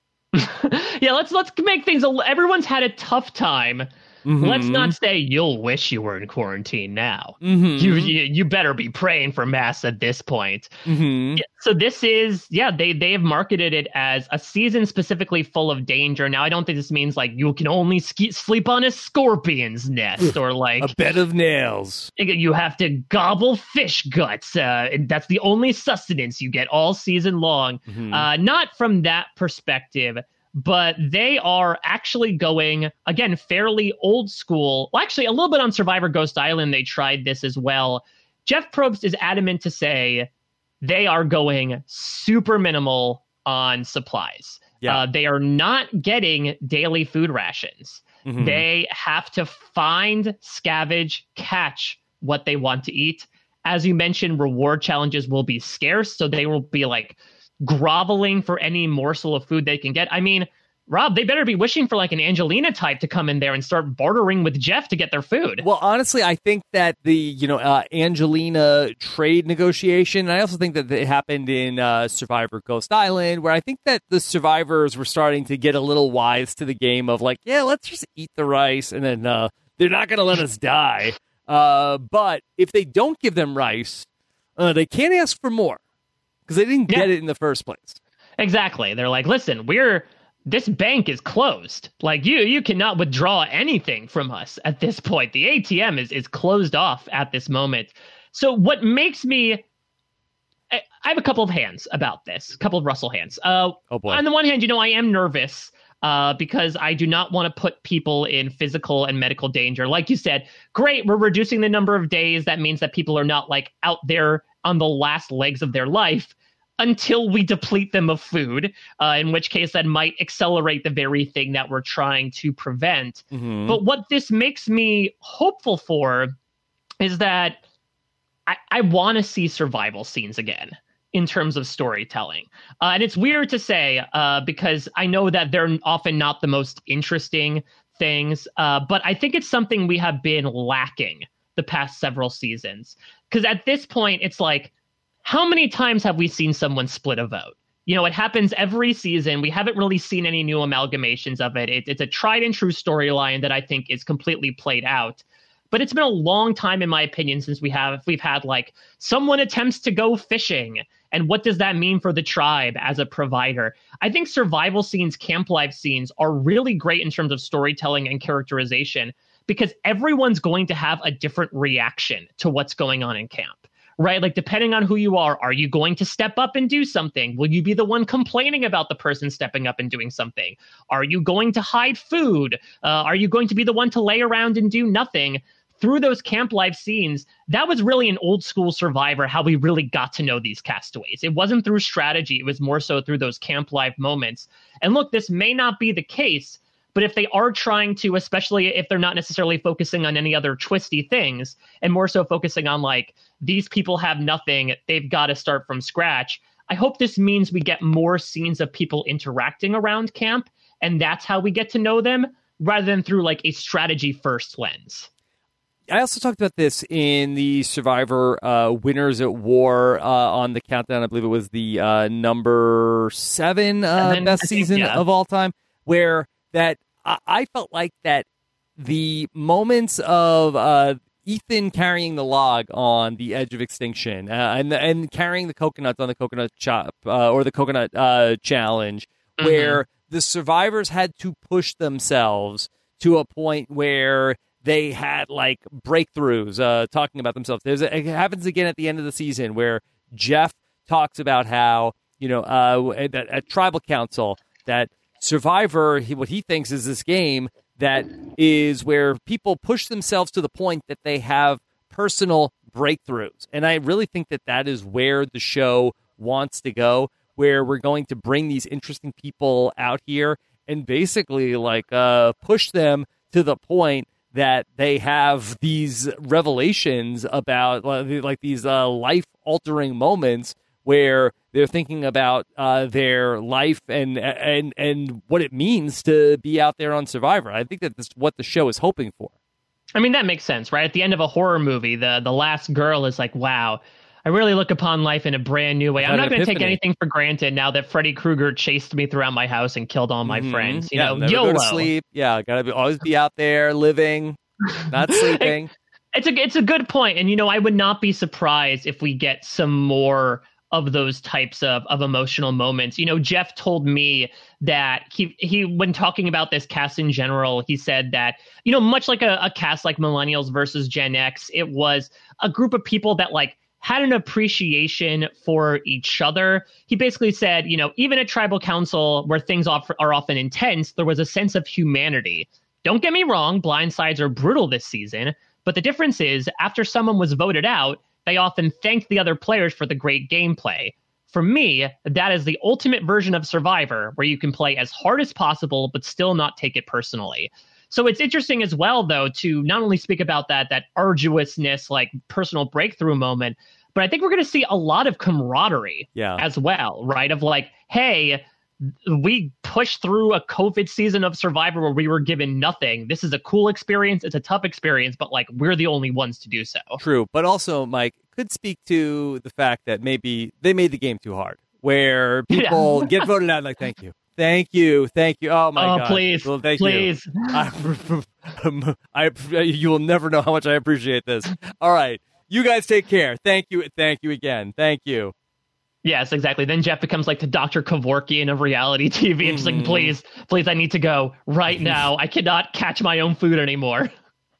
yeah, let's let's make things. A, everyone's had a tough time. Mm-hmm. Let's not say you'll wish you were in quarantine now.
Mm-hmm.
You, you you better be praying for masks at this point.
Mm-hmm.
Yeah, so this is yeah they they have marketed it as a season specifically full of danger. Now I don't think this means like you can only ski- sleep on a scorpion's nest or like
a bed of nails.
You have to gobble fish guts. Uh, that's the only sustenance you get all season long. Mm-hmm. Uh, not from that perspective. But they are actually going, again, fairly old school. Well, actually, a little bit on Survivor Ghost Island, they tried this as well. Jeff Probst is adamant to say they are going super minimal on supplies.
Yeah.
Uh, they are not getting daily food rations. Mm-hmm. They have to find, scavenge, catch what they want to eat. As you mentioned, reward challenges will be scarce, so they will be like groveling for any morsel of food they can get. I mean, Rob, they better be wishing for like an Angelina type to come in there and start bartering with Jeff to get their food.
Well, honestly, I think that the, you know, uh, Angelina trade negotiation, and I also think that it happened in uh, Survivor Ghost Island, where I think that the survivors were starting to get a little wise to the game of like, yeah, let's just eat the rice and then uh, they're not going to let us die. Uh, but if they don't give them rice, uh, they can't ask for more. Because they didn't get
yeah.
it in the first place.
Exactly. They're like, listen, we're this bank is closed. Like you, you cannot withdraw anything from us at this point. The A T M is is closed off at this moment. So what makes me, I, I have a couple of hands about this, a couple of Russell hands. Uh,
oh boy.
On the one hand, you know, I am nervous uh, because I do not want to put people in physical and medical danger. Like you said, great, we're reducing the number of days. That means that people are not like out there on the last legs of their life until we deplete them of food, uh, in which case that might accelerate the very thing that we're trying to prevent. Mm-hmm. But what this makes me hopeful for is that I, I want to see survival scenes again in terms of storytelling. Uh, and it's weird to say uh, because I know that they're often not the most interesting things, uh, but I think it's something we have been lacking the past several seasons. Because at this point, it's like, how many times have we seen someone split a vote? You know, it happens every season. We haven't really seen any new amalgamations of it. it it's a tried and true storyline that I think is completely played out. But it's been a long time, in my opinion, since we have we've had like someone attempts to go fishing. And what does that mean for the tribe as a provider? I think survival scenes, camp life scenes are really great in terms of storytelling and characterization because everyone's going to have a different reaction to what's going on in camp. Right? Like, depending on who you are, are you going to step up and do something? Will you be the one complaining about the person stepping up and doing something? Are you going to hide food? Uh, are you going to be the one to lay around and do nothing? Through those camp life scenes, that was really an old school Survivor, how we really got to know these castaways. It wasn't through strategy. It was more so through those camp life moments. And look, this may not be the case, but if they are trying to, especially if they're not necessarily focusing on any other twisty things and more so focusing on like, these people have nothing, they've got to start from scratch. I hope this means we get more scenes of people interacting around camp, and that's how we get to know them rather than through like a strategy first lens.
I also talked about this in the Survivor uh, Winners at War uh, on the countdown. I believe it was the uh, number seven, uh,
seven
best
think,
season
yeah.
of all time, where that I, I felt like that the moments of uh, Ethan carrying the log on the edge of extinction uh, and and carrying the coconuts on the coconut chop uh, or the coconut uh, challenge, mm-hmm. where the survivors had to push themselves to a point where they had like breakthroughs uh, talking about themselves. There's a, it happens again at the end of the season where Jeff talks about how, you know, uh, at, at Tribal Council that Survivor, he, what he thinks is this game that is where people push themselves to the point that they have personal breakthroughs. And I really think that that is where the show wants to go, where we're going to bring these interesting people out here and basically like uh, push them to the point that they have these revelations about like these uh, life-altering moments where they're thinking about uh, their life and and and what it means to be out there on Survivor. I think that that's what the show is hoping for.
I mean, that makes sense, right? At the end of a horror movie, the the last girl is like, wow, I really look upon life in a brand new way. I'm not going to take anything for granted now that Freddy Krueger chased me throughout my house and killed all my
mm-hmm.
friends. You
yeah,
know,
never
YOLO.
Go to sleep. Yeah, gotta be, always be out there living, not sleeping.
It's a it's a good point, and you know, I would not be surprised if we get some more of those types of, of emotional moments. You know, Jeff told me that he, he, when talking about this cast in general, he said that, you know, much like a, a cast like Millennials versus Gen X, it was a group of people that like had an appreciation for each other. He basically said, you know, even at tribal council where things off, are often intense, there was a sense of humanity. Don't get me wrong, blindsides are brutal this season, but the difference is after someone was voted out, they often thanked the other players for the great gameplay. For me, that is the ultimate version of Survivor, where you can play as hard as possible, but still not take it personally. So it's interesting as well, though, to not only speak about that, that arduousness, like personal breakthrough moment, but I think we're going to see a lot of camaraderie
yeah.
as well, right? Of like, hey, we pushed through a COVID season of Survivor where we were given nothing. This is a cool experience. It's a tough experience, but like we're the only ones to do so.
True. But also, Mike, could speak to the fact that maybe they made the game too hard, where people yeah. get voted out like, thank you. Thank you. Thank you. Oh, my
oh,
God.
Please.
Well, thank
please.
You. I, I, you will never know how much I appreciate this. All right. You guys take care. Thank you. Thank you again. Thank you.
Yes, exactly. Then Jeff becomes like the Doctor Kevorkian of reality T V. And just like, please, please, I need to go right now. I cannot catch my own food anymore.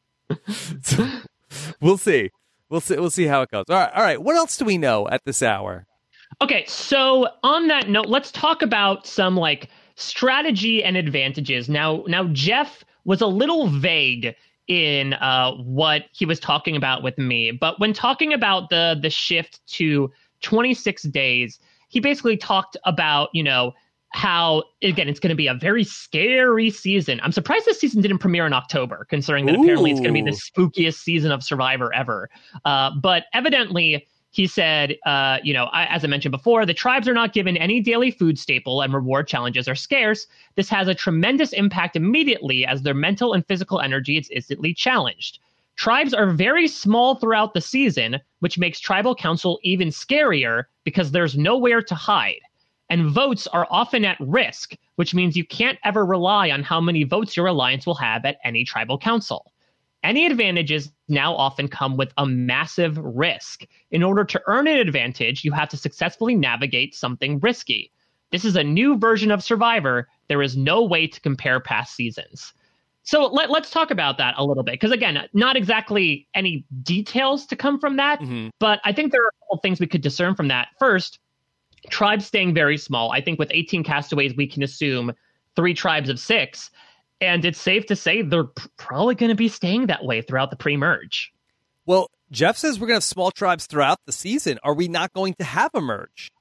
So, we'll see. We'll see. We'll see how it goes. All right. All right. What else do we know at this hour?
Okay. So on that note, let's talk about some like strategy and advantages. Now, now Jeff was a little vague in uh, what he was talking about with me, but when talking about the the shift to twenty-six days, he basically talked about, you know, how, again, it's going to be a very scary season. I'm surprised this season didn't premiere in October, considering that Ooh. apparently it's going to be the spookiest season of Survivor ever. Uh, but evidently, he said, uh, you know, I, as I mentioned before, the tribes are not given any daily food staple and reward challenges are scarce. This has a tremendous impact immediately as their mental and physical energy is instantly challenged. Tribes are very small throughout the season, which makes tribal council even scarier because there's nowhere to hide. And votes are often at risk, which means you can't ever rely on how many votes your alliance will have at any tribal council. Any advantages now often come with a massive risk. In order to earn an advantage, you have to successfully navigate something risky. This is a new version of Survivor. There is no way to compare past seasons. So let, let's talk about that a little bit, because, again, not exactly any details to come from that, mm-hmm. but I think there are a couple things we could discern from that. First, tribes staying very small. I think with eighteen castaways, we can assume three tribes of six, and it's safe to say they're p- probably going to be staying that way throughout the pre-merge.
Well, Jeff says we're going to have small tribes throughout the season. Are we not going to have a merge?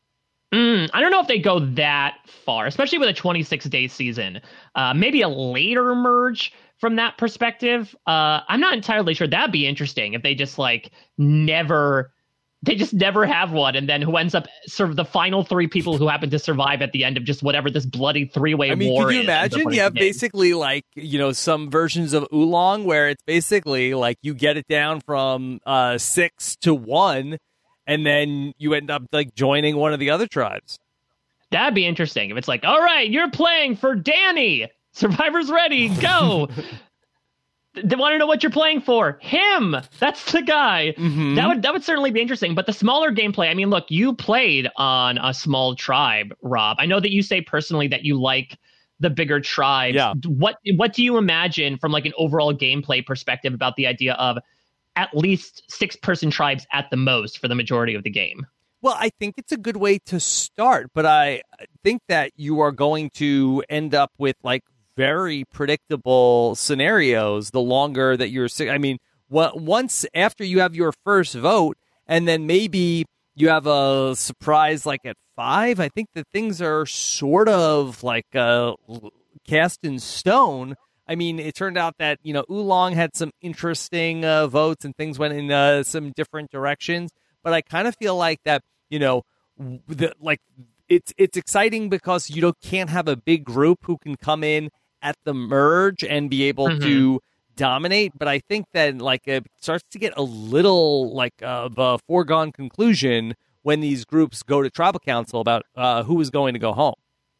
Mm, I don't know if they go that far, especially with a twenty-six day season. Uh, maybe a later merge from that perspective. Uh, I'm not entirely sure. That'd be interesting if they just like never, they just never have one. And then who ends up sort of the final three people who happen to survive at the end of just whatever this bloody three way war is.
I mean, can you imagine? You have basically like, you know, some versions of Oolong where it's basically like you get it down from uh, six to one. And then you end up like joining one of the other tribes.
That'd be interesting. If it's like, all right, you're playing for Danny. Survivor's ready. Go. They want to know what you're playing for. Him. That's the guy. Mm-hmm. That would that would certainly be interesting. But the smaller gameplay, I mean, look, you played on a small tribe, Rob. I know that you say personally that you like the bigger tribes.
Yeah.
What what do you imagine from like an overall gameplay perspective about the idea of at least six-person tribes at the most for the majority of the game?
Well, I think it's a good way to start, but I think that you are going to end up with like very predictable scenarios the longer that you're. I mean, once after you have your first vote, and then maybe you have a surprise like at five, I think that things are sort of like uh, cast in stone. I mean, it turned out that, you know, Oolong had some interesting uh, votes and things went in uh, some different directions. But I kind of feel like that, you know, the, like it's it's exciting because you don't, can't have a big group who can come in at the merge and be able mm-hmm. to dominate. But I think that like it starts to get a little like of a foregone conclusion when these groups go to tribal council about uh, who is going to go home.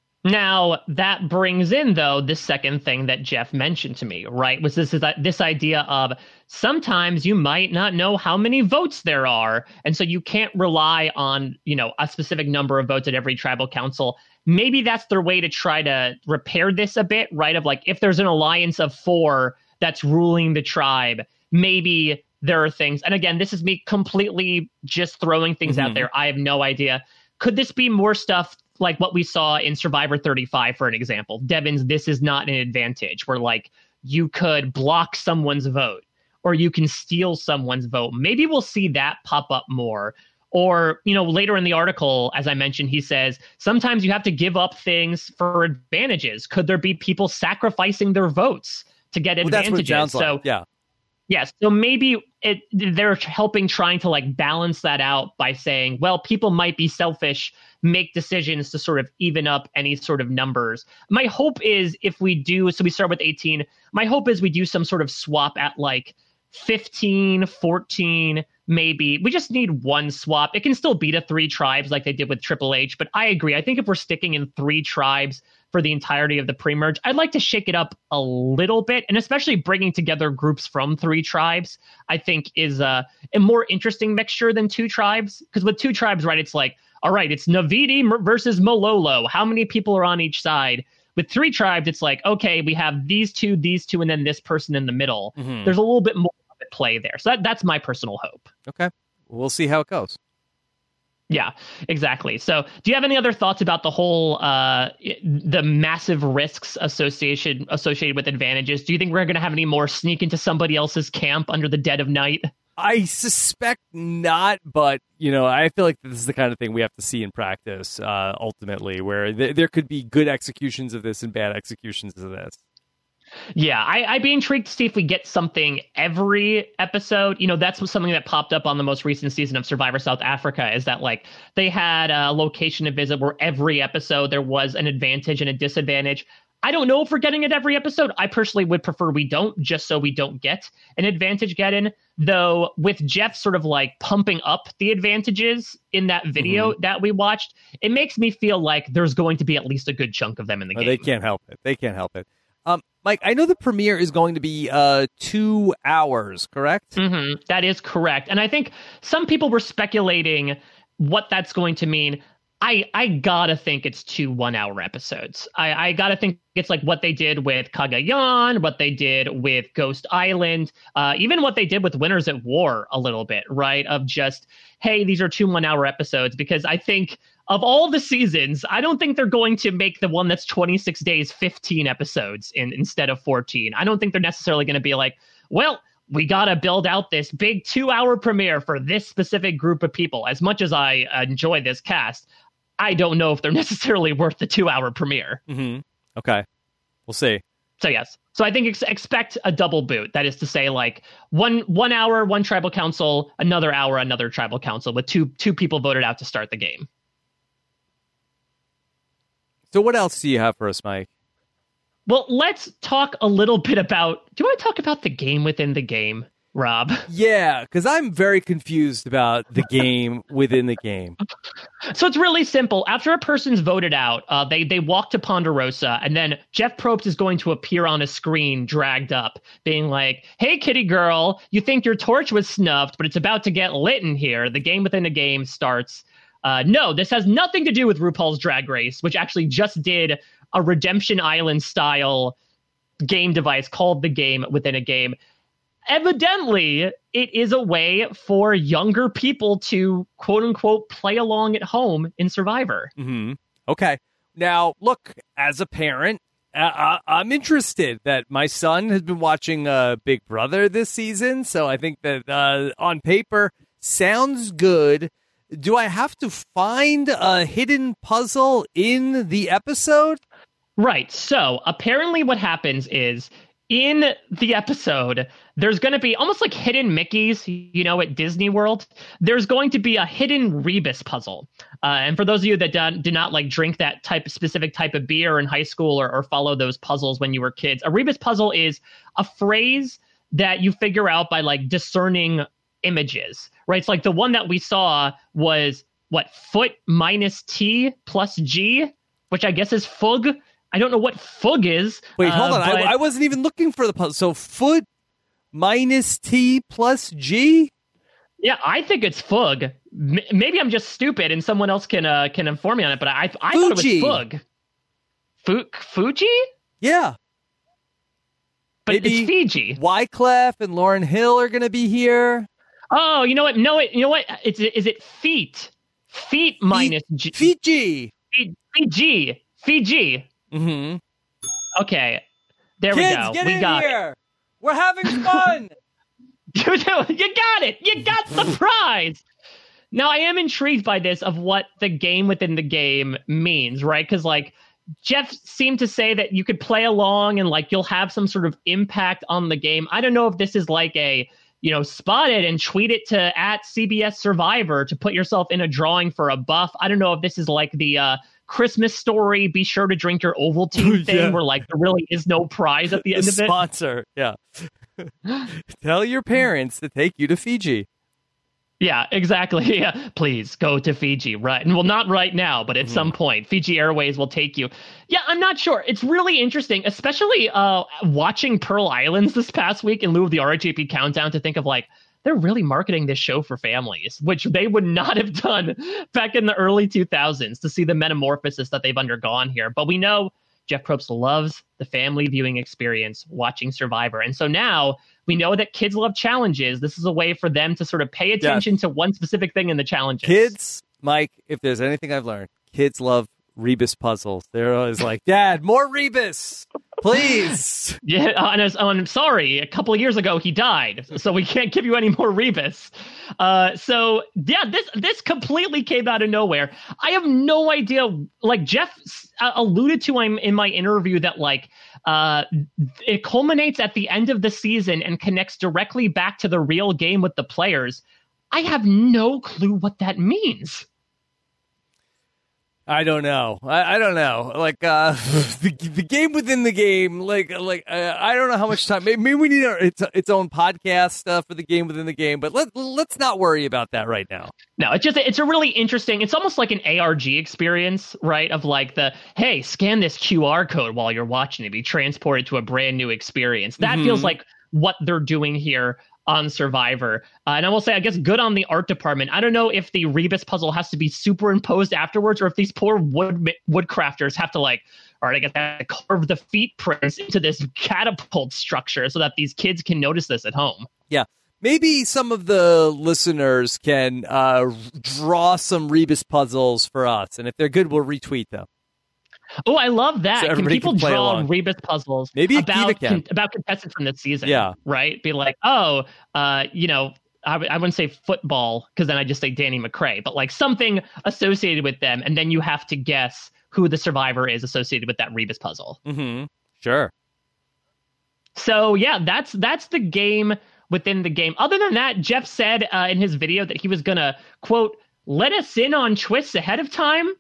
Now, that brings in, though, the second thing that Jeff mentioned to me, right? Was this is that this idea of sometimes you might not know how many votes there are. And so you can't rely on, you know, a specific number of votes at every tribal council. Maybe that's their way to try to repair this a bit, right? Of like, if there's an alliance of four that's ruling the tribe, maybe there are things. And again, this is me completely just throwing things mm-hmm. out there. I have no idea. Could this be more stuff like what we saw in Survivor thirty-five, for an example? Devins, this is not an advantage where like you could block someone's vote or you can steal someone's vote. Maybe we'll see that pop up more. Or, you know, later in the article, as I mentioned, he says, sometimes you have to give up things for advantages. Could there be people sacrificing their votes to get
well,
advantages?
That's what it sounds
so,
like. Yeah.
Yes. So maybe it, they're helping trying to like balance that out by saying, well, people might be selfish, make decisions to sort of even up any sort of numbers. My hope is if we do, so we start with eighteen, my hope is we do some sort of swap at like fifteen, fourteen, maybe. We just need one swap. It can still be to three tribes like they did with Triple H, but I agree. I think if we're sticking in three tribes for the entirety of the pre-merge, I'd like to shake it up a little bit, and especially bringing together groups from three tribes, I think is a, a more interesting mixture than two tribes. Because with two tribes, right, it's like, all right, it's Navidi versus Mololo. How many people are on each side? With three tribes, it's like, okay, we have these two, these two, and then this person in the middle. Mm-hmm. There's a little bit more at play there. So that, that's my personal hope.
Okay. We'll see how it goes.
Yeah, exactly. So do you have any other thoughts about the whole, uh, the massive risks association associated with advantages? Do you think we're going to have any more sneak into somebody else's camp under the dead of night?
I suspect not, but, you know, I feel like this is the kind of thing we have to see in practice, uh, ultimately, where th- there could be good executions of this and bad executions of this.
Yeah, I, I'd be intrigued to see if we get something every episode. You know, that's something that popped up on the most recent season of Survivor South Africa, is that like they had a location to visit where every episode there was an advantage and a disadvantage. I don't know if we're getting it every episode. I personally would prefer we don't, just so we don't get an advantage get in. Though with Jeff sort of like pumping up the advantages in that video mm-hmm. that we watched, it makes me feel like there's going to be at least a good chunk of them in the
oh,
game.
They can't help it. They can't help it. Um, Mike, I know the premiere is going to be uh, two hours, correct?
Mm-hmm. That is correct. And I think some people were speculating what that's going to mean. I, I gotta think it's two one-hour episodes. I, I gotta think it's like what they did with Cagayan, what they did with Ghost Island, uh, even what they did with Winners at War a little bit, right? Of just, hey, these are two one-hour episodes. Because I think of all the seasons, I don't think they're going to make the one that's twenty-six days, fifteen episodes in, instead of fourteen. I don't think they're necessarily going to be like, well, we got to build out this big two-hour premiere for this specific group of people. As much as I enjoy this cast, I don't know if they're necessarily worth the two-hour premiere.
Mm-hmm. Okay. We'll see.
So, yes. So I think ex- expect a double boot. That is to say, like, one one hour, one tribal council, another hour, another tribal council, with two two people voted out to start the game.
So what else do you have for us, Mike?
Well, let's talk a little bit about... Do you want to talk about the game within the game, Rob?
Yeah, because I'm very confused about the game within the game.
So it's really simple. After a person's voted out, uh, they, they walk to Ponderosa, and then Jeff Probst is going to appear on a screen dragged up, being like, hey, kitty girl, you think your torch was snuffed, but it's about to get lit in here. The game within the game starts. Uh, no, this has nothing to do with RuPaul's Drag Race, which actually just did a Redemption Island-style game device called The Game Within a Game. Evidently, it is a way for younger people to, quote-unquote, play along at home in Survivor.
Mm-hmm. Okay. Now, look, as a parent, uh, I'm interested that my son has been watching uh, Big Brother this season, so I think that uh, on paper, sounds good. Do I have to find a hidden puzzle in the episode?
Right. So apparently what happens is in the episode, there's going to be almost like hidden Mickeys, you know, at Disney World. There's going to be a hidden Rebus puzzle. Uh, and for those of you that did, did not like drink that type specific type of beer in high school or, or follow those puzzles when you were kids, a Rebus puzzle is a phrase that you figure out by like discerning images, right? It's like the one that we saw was what, foot minus T plus G, which I guess is fug. I don't know what fug is.
Wait, hold
uh,
on.
but...
I, I wasn't even looking for the puzzle. So foot minus T plus G?
Yeah, I think it's fug. M- maybe I'm just stupid and someone else can uh, can inform me on it, but I I thought it was fug. Fu- Fuji?
Yeah.
But
Maybe
it's Fiji.
Wyclef and Lauryn Hill are going to be here.
Oh, you know what? No, it. You know what? It's is it feet? Feet minus G.
Fiji.
Fiji. Fiji.
Mm-hmm.
Okay, there
Kids,
we go.
Get
we
in
got
here.
it.
We're having fun.
You got it. You got the prize. Now, I am intrigued by this of what the game within the game means, right? Because like Jeff seemed to say that you could play along and like you'll have some sort of impact on the game. I don't know if this is like a, you know, spot it and tweet it to at C B S Survivor to put yourself in a drawing for a buff. I don't know if this is like the uh, Christmas Story, be sure to drink your Ovaltine thing, yeah. where like there really is no prize at the end
the
of it.
Sponsor, yeah. Tell your parents to take you to Fiji.
Yeah, exactly. Yeah. Please go to Fiji, right? And well, not right now, but at mm-hmm. some point, Fiji Airways will take you. Yeah, I'm not sure. It's really interesting, especially uh, watching Pearl Islands this past week in lieu of the R H A P Countdown to think of like, they're really marketing this show for families, which they would not have done back in the early two thousands to see the metamorphosis that they've undergone here. But we know Jeff Probst loves the family viewing experience watching Survivor. And so now we know that kids love challenges. This is a way for them to sort of pay attention yeah. to one specific thing in the challenges.
Kids, Mike, if there's anything I've learned, kids love Rebus puzzles. They're always like, Dad, more Rebus, please.
Yeah, and, was, and I'm sorry, a couple of years ago he died, so we can't give you any more Rebus. Uh, so yeah, this this completely came out of nowhere. I have no idea. Like Jeff alluded to in my interview that like uh, it culminates at the end of the season and connects directly back to the real game with the players. I have no clue what that means.
I don't know. I, I don't know. Like uh, the the game within the game. Like like uh, I don't know how much time. Maybe, maybe we need our, its its own podcast uh, for the game within the game. But let let's not worry about that right now.
No, it's just it's a really interesting. It's almost like an A R G experience, right? Of like the hey, scan this Q R code while you're watching it, be transported to a brand new experience. That mm-hmm. feels like what they're doing here on Survivor. Uh, and I will say, I guess, good on the art department. I don't know if the Rebus puzzle has to be superimposed afterwards or if these poor wood woodcrafters have to like, all right, I guess I have to carve the feet prints into this catapult structure so that these kids can notice this at home.
Yeah. Maybe some of the listeners can uh, draw some Rebus puzzles for us. And if they're good, we'll retweet them.
Oh, I love that.
So
can people
can
draw
along.
Rebus puzzles
Maybe
about
can.
con- about contestants from this season?
Yeah.
Right? Be like, oh, uh, you know, I, w- I wouldn't say football because then I just say Danny McRae, but like something associated with them. And then you have to guess who the survivor is associated with that Rebus puzzle.
Mm-hmm. Sure.
So, yeah, that's that's the game within the game. Other than that, Jeff said uh, in his video that he was going to, quote, let us in on twists ahead of time.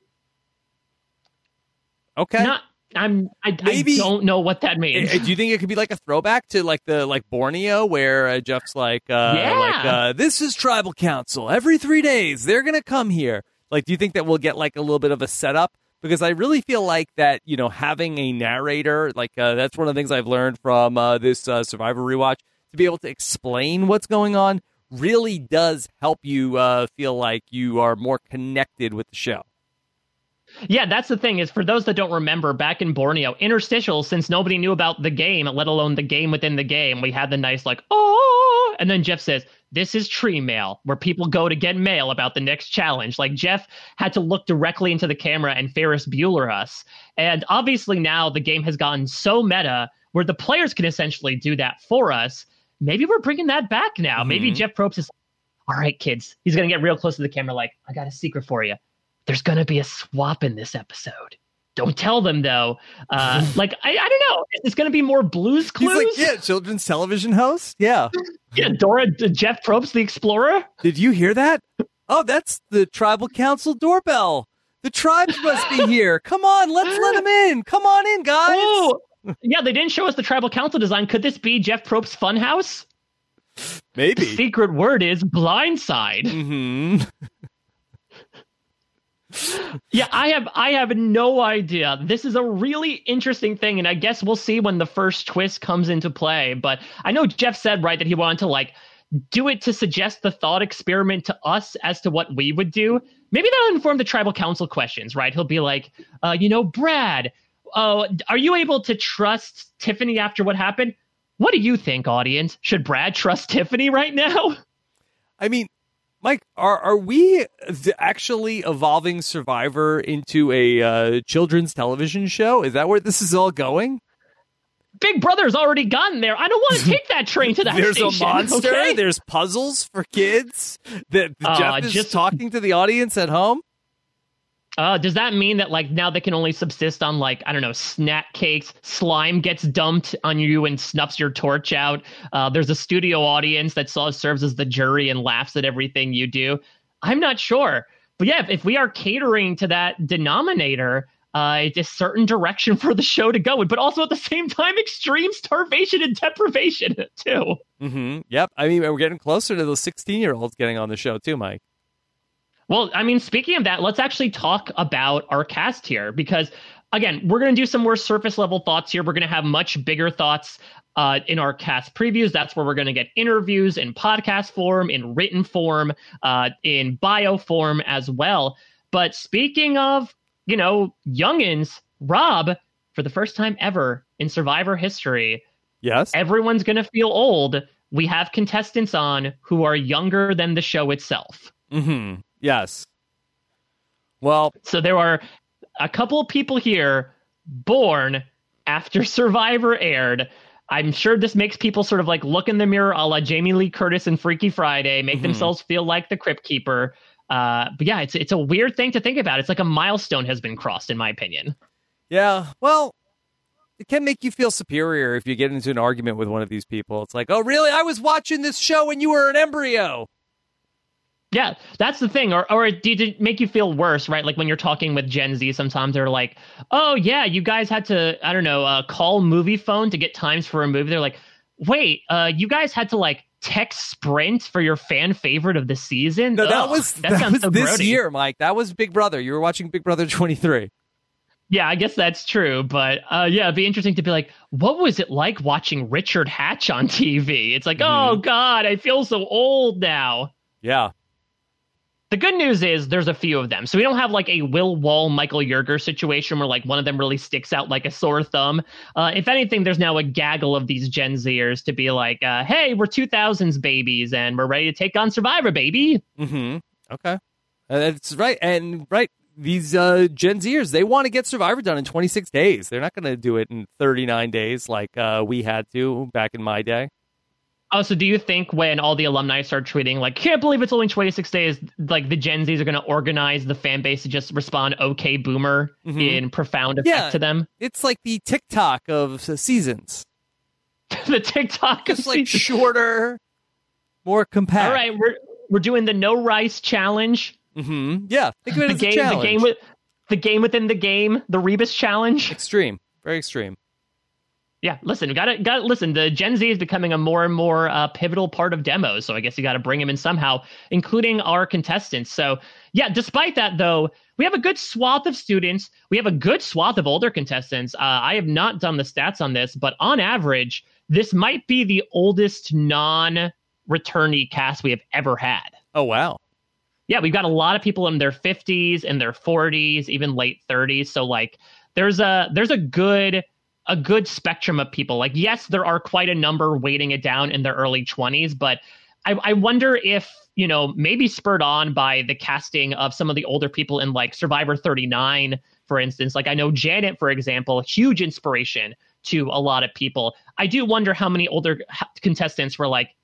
Okay.
Not, I'm. I,
Maybe,
I don't know what that means.
Do you think it could be like a throwback to like the like Borneo, where uh, Jeff's like, uh,
yeah.
like uh, this is Tribal Council every three days. They're gonna come here. Like, do you think that we'll get like a little bit of a setup? Because I really feel like that, you know, having a narrator, like uh, that's one of the things I've learned from uh, this uh, Survivor rewatch, to be able to explain what's going on really does help you uh, feel like you are more connected with the show.
Yeah, that's the thing is for those that don't remember, back in Borneo, interstitials, since nobody knew about the game, let alone the game within the game, we had the nice like, oh, and then Jeff says, this is tree mail, where people go to get mail about the next challenge. Like Jeff had to look directly into the camera and Ferris Bueller us. And obviously now the game has gotten so meta where the players can essentially do that for us. Maybe we're bringing that back now. Mm-hmm. Maybe Jeff Probst is, all right, kids, he's going to get real close to the camera like, I got a secret for you. There's going to be a swap in this episode. Don't tell them, though. Uh, like, I, I don't know. Is this going to be more Blue's Clues?
He's like, yeah, children's television host. Yeah.
Yeah, Dora, Jeff Probst, the Explorer.
Did you hear that? Oh, that's the tribal council doorbell. The tribes must be here. Come on, let's let them in. Come on in, guys.
Oh, yeah, they didn't show us the tribal council design. Could this be Jeff Probst's funhouse?
Maybe.
The secret word is blindside.
Mm-hmm.
Yeah, I have I have no idea. This is a really interesting thing, and I guess we'll see when the first twist comes into play. But I know Jeff said, right, that he wanted to, like, do it to suggest the thought experiment to us as to what we would do. Maybe that'll inform the tribal council questions, right? He'll be like, uh, you know, Brad, uh, are you able to trust Tiffany after what happened? What do you think, audience? Should Brad trust Tiffany right now?
I mean, Mike, are are we actually evolving Survivor into a uh, children's television show? Is that where this is all going?
Big Brother's already gotten there. I don't want to take that train to that
There's
station.
There's a monster.
Okay?
There's puzzles for kids. That
Uh,
Jeff is
just-
talking to the audience at home.
Uh, does that mean that, like, now they can only subsist on, like, I don't know, snack cakes, slime gets dumped on you and snuffs your torch out? Uh, there's a studio audience that saw serves as the jury and laughs at everything you do. I'm not sure. But yeah, if, if we are catering to that denominator, uh, it's a certain direction for the show to go in, but also at the same time, extreme starvation and deprivation, too.
Mm-hmm. Yep. I mean, we're getting closer to those sixteen-year-olds getting on the show, too, Mike.
Well, I mean, speaking of that, let's actually talk about our cast here, because, again, we're going to do some more surface level thoughts here. We're going to have much bigger thoughts uh, in our cast previews. That's where we're going to get interviews in podcast form, in written form, uh, in bio form as well. But speaking of, you know, youngins, Rob, for the first time ever in Survivor history,
yes,
everyone's going to feel old. We have contestants on who are younger than the show itself.
Mm-hmm. Yes. Well,
so there are a couple of people here born after Survivor aired. I'm sure this makes people sort of like look in the mirror a la Jamie Lee Curtis and Freaky Friday, make mm-hmm. themselves feel like the Crypt Keeper. Uh, but yeah, it's it's a weird thing to think about. It's like a milestone has been crossed, in my opinion.
Yeah, well, it can make you feel superior if you get into an argument with one of these people. It's like, oh, really? I was watching this show when you were an embryo.
Yeah, that's the thing. Or or did it make you feel worse, right? Like when you're talking with Gen Z, sometimes they're like, oh, yeah, you guys had to, I don't know, uh, call Movie Phone to get times for a movie. They're like, wait, uh, you guys had to like text Sprint for your fan favorite of the season?
No, that
Ugh,
was,
that
that
sounds
was
so
this
grody.
year, Mike. That was Big Brother. You were watching Big Brother twenty-three.
Yeah, I guess that's true. But uh, yeah, it'd be interesting to be like, what was it like watching Richard Hatch on T V? It's like, mm-hmm. oh, God, I feel so old now.
Yeah.
The good news is there's a few of them. So we don't have like a Will Wall, Michael Yerger situation where like one of them really sticks out like a sore thumb. Uh, if anything, there's now a gaggle of these Gen Zers to be like, uh, hey, we're two thousands babies and we're ready to take on Survivor, baby.
Mm-hmm. Okay. Uh, that's right. And right. These uh, Gen Zers, they want to get Survivor done in twenty-six days. They're not going to do it in thirty-nine days like uh, we had to back in my day.
Oh, so do you think when all the alumni start tweeting, like, can't believe it's only twenty-six days, like the Gen Zs are going to organize the fan base to just respond, okay, boomer, mm-hmm. in profound effect
yeah,
to them?
It's like the TikTok of seasons.
The TikTok
just
of
like
seasons.
Shorter, more compact.
All right, we're we're doing the no rice challenge.
Mm-hmm. Yeah, think of it
the
as
game,
a challenge.
The game, with, the game within the game, the Rebus challenge.
Extreme, very extreme.
Yeah, listen, we gotta, gotta listen. The Gen Z is becoming a more and more uh, pivotal part of demos, so I guess you got to bring them in somehow, including our contestants. So, yeah, despite that, though, we have a good swath of students. We have a good swath of older contestants. Uh, I have not done the stats on this, but on average, this might be the oldest non-returnee cast we have ever had.
Oh, wow.
Yeah, we've got a lot of people in their fifties, in their forties, even late thirties. So, like, there's a there's a good... a good spectrum of people. Like, yes, there are quite a number weighting it down in their early twenties, but I, I wonder if, you know, maybe spurred on by the casting of some of the older people in like Survivor thirty-nine, for instance. Like I know Janet, for example, huge inspiration to a lot of people. I do wonder how many older contestants were like,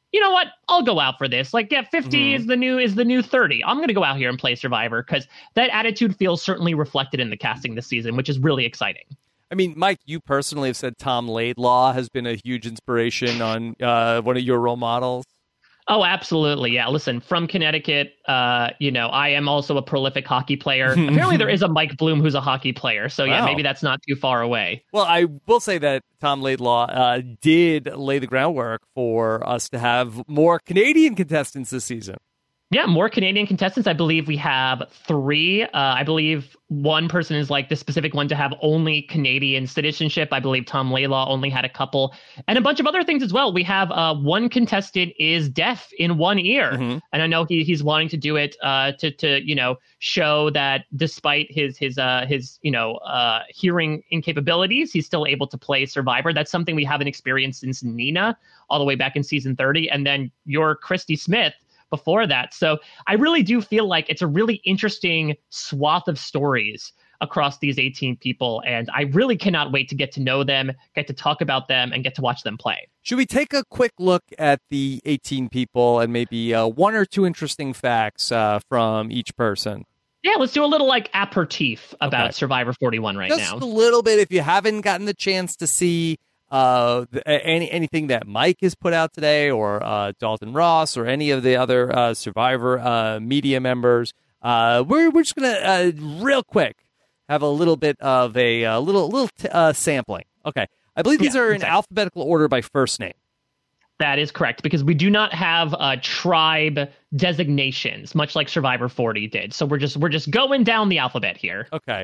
you know what? I'll go out for this. Like, yeah, fifty
Mm-hmm.
is the new is the new thirty. I'm going to go out here and play Survivor because that attitude feels certainly reflected in the casting this season, which is really exciting.
I mean, Mike, you personally have said Tom Laidlaw has been a huge inspiration on uh, one of your role models.
Oh, absolutely. Yeah. Listen, from Connecticut, uh, you know, I am also a prolific hockey player. Apparently there is a Mike Bloom who's a hockey player. So yeah,
Wow.
maybe that's not too far away.
Well, I will say that Tom Laidlaw uh, did lay the groundwork for us to have more Canadian contestants this season.
Yeah, more Canadian contestants. I believe we have three. Uh, I believe one person is like the specific one to have only Canadian citizenship. I believe Tom Laidlaw only had a couple, and a bunch of other things as well. We have uh, one contestant is deaf in one ear,
Mm-hmm.
and I know he he's wanting to do it uh, to to you know show that despite his his uh, his you know uh, hearing incapabilities, he's still able to play Survivor. That's something we haven't experienced since Nina all the way back in season thirty, and then your Christy Smith before that. So I really do feel like it's a really interesting swath of stories across these eighteen people. And I really cannot wait to get to know them, get to talk about them, and get to watch them play.
Should we take a quick look at the eighteen people and maybe uh, one or two interesting facts uh, from each person?
Yeah, let's do a little like aperitif about
Okay.
Survivor forty-one right
Just
now.
a little bit if you haven't gotten the chance to see uh, the, any anything that Mike has put out today, or uh, Dalton Ross, or any of the other uh, Survivor uh, media members. Uh, we're we're just gonna uh, real quick have a little bit of a, uh little little t- uh, sampling. Okay, I believe these
Yeah,
are in
exactly.
alphabetical order by first name.
That is correct, because we do not have uh, tribe designations, much like Survivor forty did. So we're just we're just going down the alphabet here.
Okay,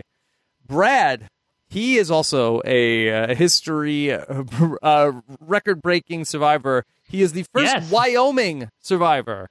Brad. He is also a uh, history uh, uh, record-breaking survivor. He is the first
Yes.
Wyoming survivor.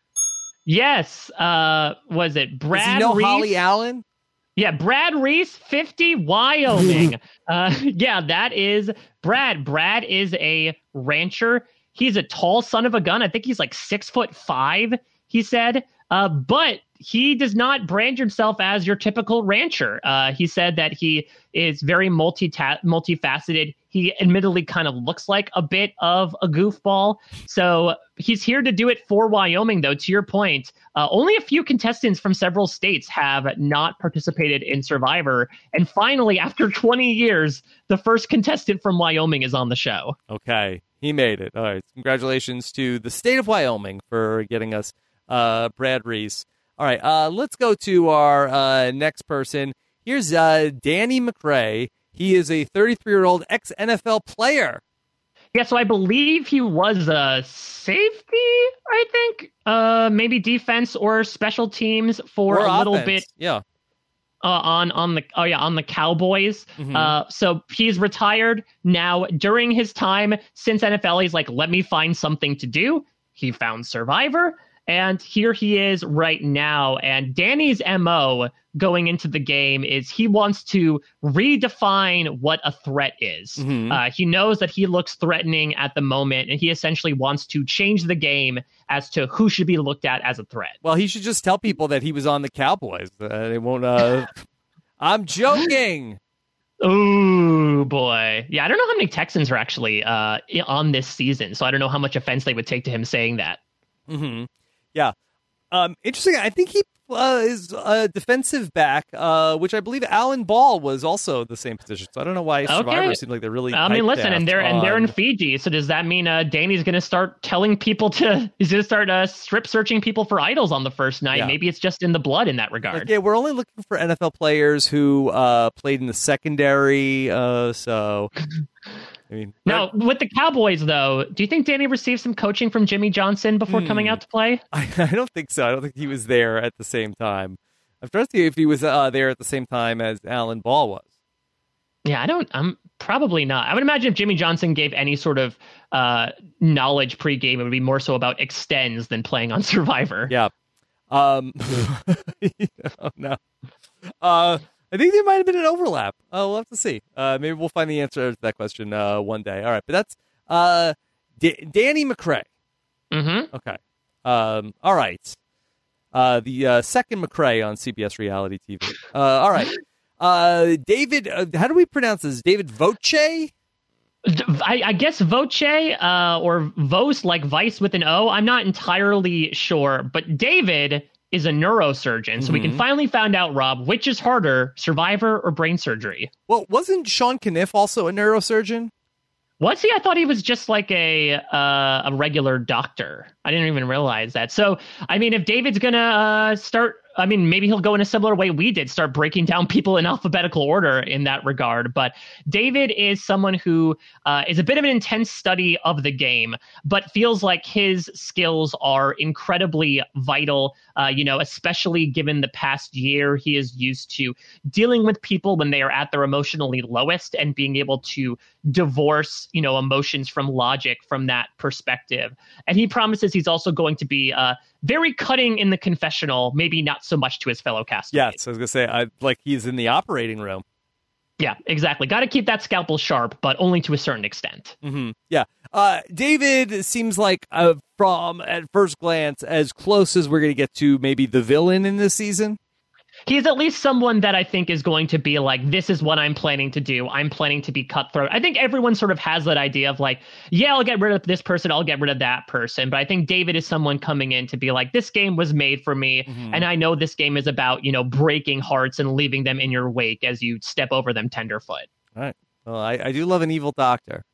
Yes, uh, was it
Does
Brad
he know
Reese?
Holly Allen?
Yeah, Brad Reese, fifty, Wyoming. uh, yeah, that is Brad. Brad is a rancher. He's a tall son of a gun. I think he's like six foot five, he said. Uh, but he does not brand himself as your typical rancher. Uh, he said that he is very multi multifaceted. He admittedly kind of looks like a bit of a goofball. So he's here to do it for Wyoming, though. To your point, uh, only a few contestants from several states have not participated in Survivor. And finally, after twenty years, the first contestant from Wyoming is on the show.
Okay, he made it. All right, congratulations to the state of Wyoming for getting us uh, Brad Reese. All right, uh, let's go to our uh, next person. Here's uh, Danny McRae. He is a thirty-three-year-old ex-N F L player.
Yeah, so I believe he was a safety, I think, uh, maybe defense or special teams for
Or
a little
offense.
bit
Yeah.
uh, on on the oh yeah on the Cowboys.
Mhm.
Uh, so he's retired now. During his time since N F L, he's like, let me find something to do. He found Survivor. And here he is right now. And Danny's M O going into the game is he wants to redefine what a threat is.
Mhm.
Uh, he knows that he looks threatening at the moment, and he essentially wants to change the game as to who should be looked at as a threat.
Well, he should just tell people that he was on the Cowboys. Uh, they won't. Uh... I'm joking.
Oh boy. Yeah, I don't know how many Texans are actually uh, on this season, so I don't know how much offense they would take to him saying that.
Mm-hmm. Yeah. Um, interesting. I think he uh, is a defensive back, uh, which I believe Alan Ball was also the same position. So I don't know why Survivor
Okay.
seemed like they're really.
I mean, listen, and they're
typecast
and they're in
on-
Fiji, so does that mean uh, Danny's going to start telling people to? He's going to start uh, strip searching people for idols on the first night?
Yeah.
Maybe it's just in the blood in that regard.
Like, yeah, we're only looking for N F L players who uh, played in the secondary. Uh, so, I mean,
Now, with the Cowboys, though, do you think Danny received some coaching from Jimmy Johnson before
Hmm.
coming out to play?
I, I don't think so. I don't think he was there at the same time. I'm trying to see if he was uh, there at the same time as Alan Ball was.
Yeah, I don't. I'm probably not. I would imagine if Jimmy Johnson gave any sort of uh, knowledge pregame, it would be more so about extends than playing on Survivor.
Yeah. Um, oh, no. Uh, I think there might have been an overlap. Uh, we'll have to see. Uh, maybe we'll find the answer to that question uh, one day. All right, but that's uh, D- Danny McRae.
Mm-hmm.
Okay. Um, all right. Uh, the uh, second McRae on C B S reality T V. Uh, all right. Uh, David, uh, how do we pronounce this? David Voce?
I, I guess Voce uh, or Vos, like Vice with an O. I'm not entirely sure, but David is a neurosurgeon, so mm-hmm. we can finally find out, Rob, which is harder, Survivor or brain surgery?
Well, wasn't Sean Caniff also a neurosurgeon?
Was he? I thought he was just like a uh, a regular doctor. I didn't even realize that. So, I mean, if David's going to uh, start, I mean, maybe he'll go in a similar way we did, start breaking down people in alphabetical order in that regard. But David is someone who uh, is a bit of an intense study of the game, but feels like his skills are incredibly vital, uh, you know, especially given the past year. He is used to dealing with people when they are at their emotionally lowest and being able to divorce, you know, emotions from logic from that perspective. And he promises he's also going to be uh, very cutting in the confessional, maybe not so much to his fellow castmates.
Yes, I was going to say, I, like he's in the operating room.
Yeah, exactly. Got to keep that scalpel sharp, but only to a certain extent.
Mm-hmm. Yeah. Uh, David seems like, uh, from at first glance, as close as we're going to get to maybe the villain in this season.
He's at least someone that I think is going to be like, this is what I'm planning to do. I'm planning to be cutthroat. I think everyone sort of has that idea of like, yeah, I'll get rid of this person. I'll get rid of that person. But I think David is someone coming in to be like, this game was made for me. Mm-hmm. And I know this game is about, you know, breaking hearts and leaving them in your wake as you step over them tenderfoot.
All right. Well, I, I do love an evil doctor.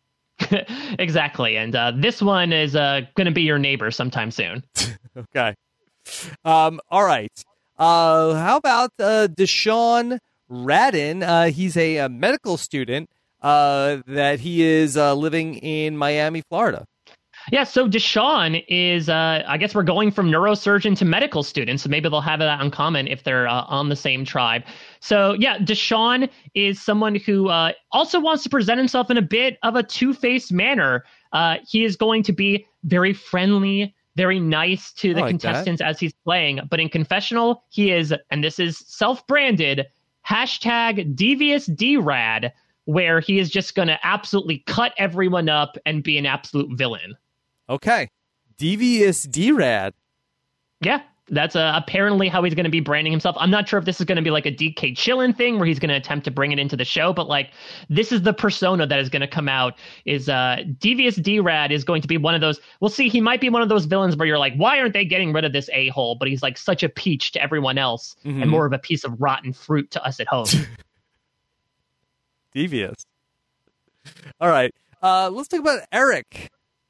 Exactly. And uh, this one is uh, going to be your neighbor sometime soon.
Okay. Um, all right. Uh, how about uh, Deshaun Radin? Uh, he's a, a medical student uh, that he is uh, living in Miami, Florida.
Yeah, so Deshaun is, uh, I guess we're going from neurosurgeon to medical student, so maybe they'll have that in common if they're uh, on the same tribe. So, yeah, Deshaun is someone who uh, also wants to present himself in a bit of a two-faced manner. Uh, he is going to be very friendly, very nice to the like contestants that. As he's playing. But in confessional, he is, and this is self-branded, hashtag devious D-Rad, where he is just going to absolutely cut everyone up and be an absolute villain.
Okay. Devious D-Rad.
Yeah, that's uh, apparently how he's going to be branding himself. I'm not sure if this is going to be like a D K Chillin thing where he's going to attempt to bring it into the show, but like this is the persona that is going to come out is uh, Devious D-Rad is going to be one of those. We'll see. He might be one of those villains where you're like, why aren't they getting rid of this a-hole? But he's like such a peach to everyone else mm-hmm. and more of a piece of rotten fruit to us at home.
Devious. All right. Uh, let's talk about Eric.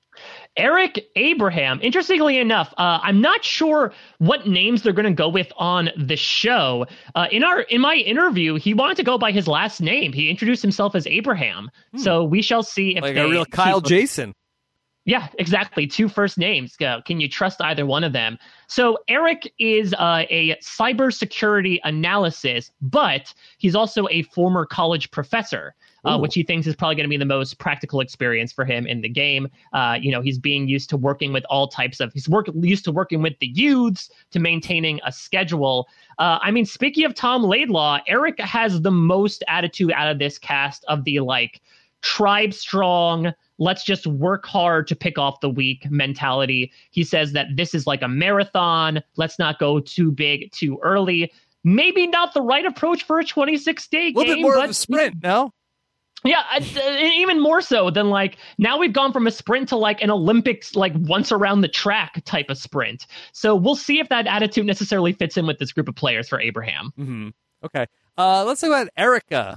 Eric Abraham. Interestingly enough, uh, I'm not sure what names they're going to go with on the show. Uh, in our in my interview, he wanted to go by his last name. He introduced himself as Abraham. Hmm. So we shall see if
like
they,
a real Kyle
keep,
Jason.
Yeah, exactly. Two first names. Uh, can you trust either one of them? So Eric is uh, a cybersecurity analysis, but he's also a former college professor. Uh, which he thinks is probably going to be the most practical experience for him in the game. Uh, you know, he's being used to working with all types of, he's work, used to working with the youths, to maintaining a schedule. Uh, I mean, speaking of Tom Laidlaw, Eric has the most attitude out of this cast of the like tribe strong, let's just work hard to pick off the weak mentality. He says that this is like a marathon. Let's not go too big too early. Maybe not the right approach for a twenty-six day game.
A little bit more
but
of a sprint, no?
Yeah, even more so than like now we've gone from a sprint to like an Olympics, like once around the track type of sprint. So we'll see if that attitude necessarily fits in with this group of players for Abraham.
Mm-hmm. Okay. Uh, let's talk about Erica.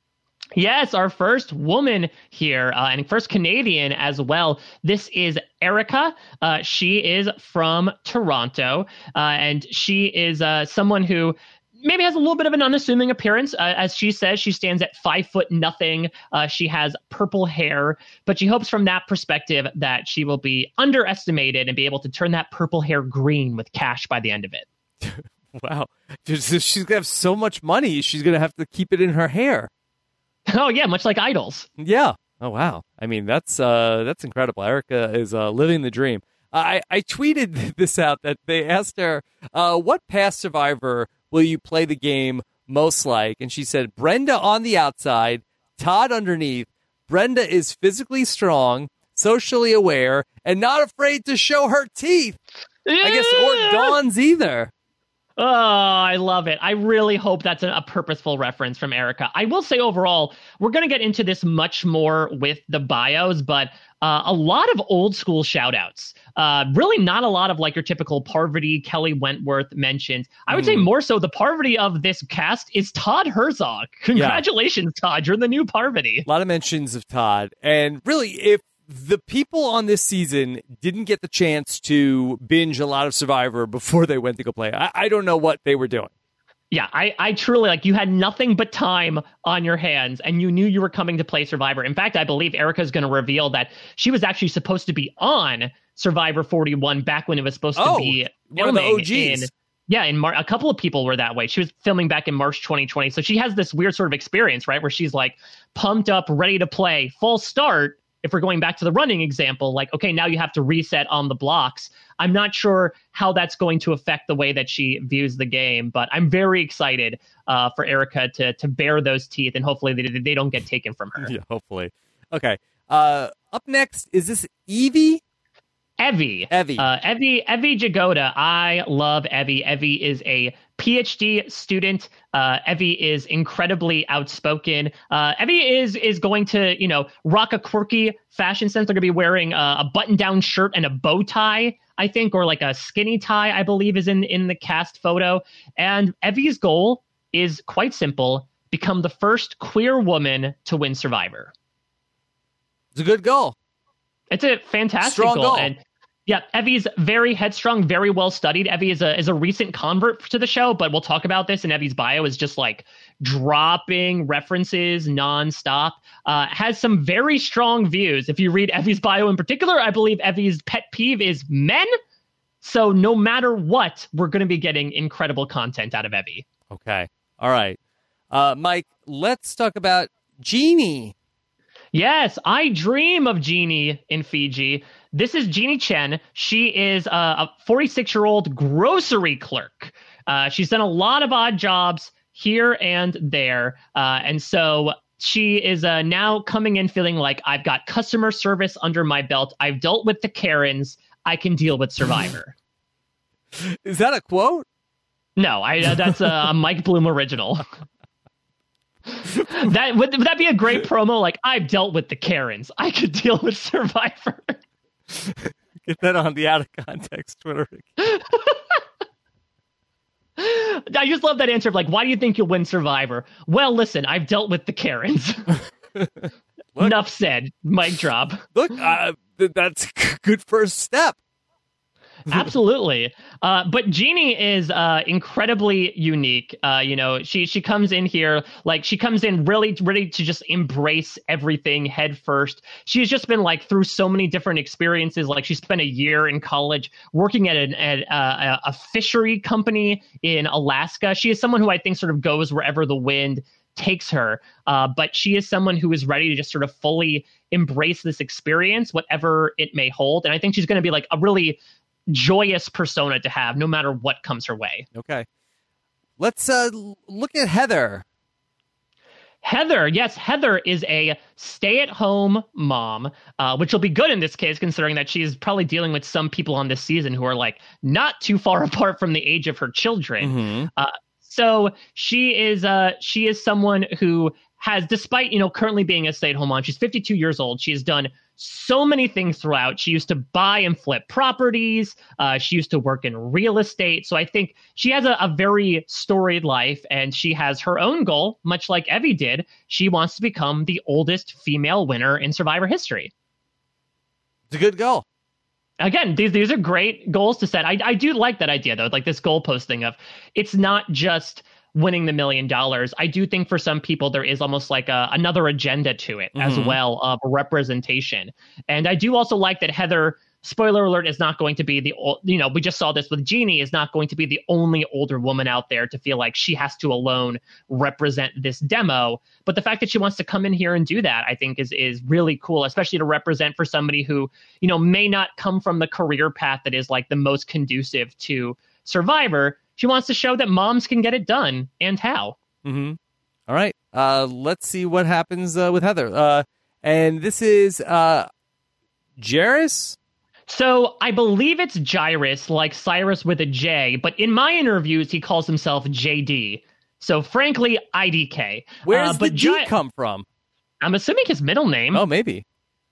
Yes, our first woman here, uh, and first Canadian as well. This is Erica. Uh, she is from Toronto, uh, and she is uh, someone who maybe has a little bit of an unassuming appearance. Uh, as she says, she stands at five foot nothing. Uh, she has purple hair, but she hopes from that perspective that she will be underestimated and be able to turn that purple hair green with cash by the end of it.
Wow. She's going to have so much money, she's going to have to keep it in her hair.
Oh, yeah, much like idols.
Yeah. Oh, wow. I mean, that's uh, that's incredible. Erica is uh, living the dream. I, I tweeted this out that they asked her, uh, what past survivor will you play the game most like? And she said, Brenda on the outside, Todd underneath. Brenda is physically strong, socially aware, and not afraid to show her teeth.
Yeah.
I guess, or Dawn's either.
Oh, I love it. I really hope that's a, a purposeful reference from Erica. I will say overall, we're going to get into this much more with the bios, but uh, a lot of old school shout outs. Uh, really not a lot of like your typical Parvati, Kelly Wentworth mentions. I would mm. say more so the Parvati of this cast is Todd Herzog. Congratulations, yeah. Todd. You're the new Parvati.
A lot of mentions of Todd. And really, if the people on this season didn't get the chance to binge a lot of Survivor before they went to go play, I, I don't know what they were doing.
Yeah, I, I truly, like, you had nothing but time on your hands, and you knew you were coming to play Survivor. In fact, I believe Erica's going to reveal that she was actually supposed to be on Survivor forty-one back when it was supposed
oh,
to be
one of the O Gs.
In, yeah, in Mar- a couple of people were that way. She was filming back in March twenty twenty, so she has this weird sort of experience, right, where she's, like, pumped up, ready to play, full start. If we're going back to the running example, like, okay, now you have to reset on the blocks. I'm not sure how that's going to affect the way that she views the game, but I'm very excited uh, for Erica to to bare those teeth, and hopefully they, they don't get taken from her.
Yeah, hopefully. Okay. Uh, up next, is this Evie?
Evie.
Evie.
Uh, Evie, Evie Jagoda. I love Evie. Evie is a P H D student. Uh, Evie is incredibly outspoken. Uh, Evie is is going to, you know, rock a quirky fashion sense. They're going to be wearing a, a button-down shirt and a bow tie, I think, or like a skinny tie, I believe, is in, in the cast photo. And Evie's goal is quite simple: become the first queer woman to win Survivor.
It's a good goal.
It's a fantastic
Strong
goal.
goal.
And yeah, Evie's very headstrong, very well studied. Evie is a is a recent convert to the show, but we'll talk about this. And Evie's bio is just like dropping references nonstop. Uh, has some very strong views. If you read Evie's bio in particular, I believe Evie's pet peeve is men. So no matter what, we're going to be getting incredible content out of Evie.
Okay. All right. Uh, Mike, let's talk about Jeannie.
Yes, I dream of Jeannie in Fiji. This is Jeannie Chen. She is a, a forty-six-year-old grocery clerk. Uh, she's done a lot of odd jobs here and there. Uh, and so she is uh, now coming in feeling like, I've got customer service under my belt. I've dealt with the Karens. I can deal with Survivor.
Is that a quote?
No, I, uh, that's a, a Mike Bloom original. That would, would that be a great promo? Like, I've dealt with the Karens. I could deal with Survivor.
Get that on the out of context Twitter.
I just love that answer of like, why do you think you'll win Survivor? Well, listen, I've dealt with the Karens. Look, enough said. Mic drop.
Look, uh, th- that's a good first step.
Absolutely. Uh, but Jeannie is uh, incredibly unique. Uh, you know, she she comes in here like she comes in really ready to just embrace everything head first. She's just been like through so many different experiences. Like she spent a year in college working at, an, at uh, a fishery company in Alaska. She is someone who I think sort of goes wherever the wind takes her. Uh, but she is someone who is ready to just sort of fully embrace this experience, whatever it may hold. And I think she's going to be like a really joyous persona to have no matter what comes her way.
Okay. Let's uh, look at Heather.
Heather, yes, Heather is a stay-at-home mom, uh, which will be good in this case, considering that she's probably dealing with some people on this season who are like not too far apart from the age of her children.
Mm-hmm.
Uh, so she is uh, she is someone who has, despite, you know, currently being a stay-at-home mom, she's fifty-two years old. She has done so many things throughout. She used to buy and flip properties. Uh, she used to work in real estate. So I think she has a, a very storied life, and she has her own goal, much like Evie did. She wants to become the oldest female winner in Survivor history.
It's a good goal.
Again, these these are great goals to set. I, I do like that idea, though, like this goalpost thing of it's not just winning the million dollars. I do think for some people there is almost like a, another agenda to it mm-hmm. as well, of representation. And I do also like that Heather, spoiler alert, is not going to be the, you know, we just saw this with Jeannie, is not going to be the only older woman out there to feel like she has to alone represent this demo. But the fact that she wants to come in here and do that, I think is is really cool, especially to represent for somebody who, you know, may not come from the career path that is like the most conducive to Survivor. She wants to show that moms can get it done, and how.
Mm-hmm. All right. Uh, let's see what happens uh, with Heather. Uh, and this is uh, Jairus?
So I believe it's Gyrus, like Cyrus with a J, but in my interviews, he calls himself J D. So frankly, I D K.
Where does
uh, but
the G
Gy-
come from?
I'm assuming his middle name.
Oh, maybe.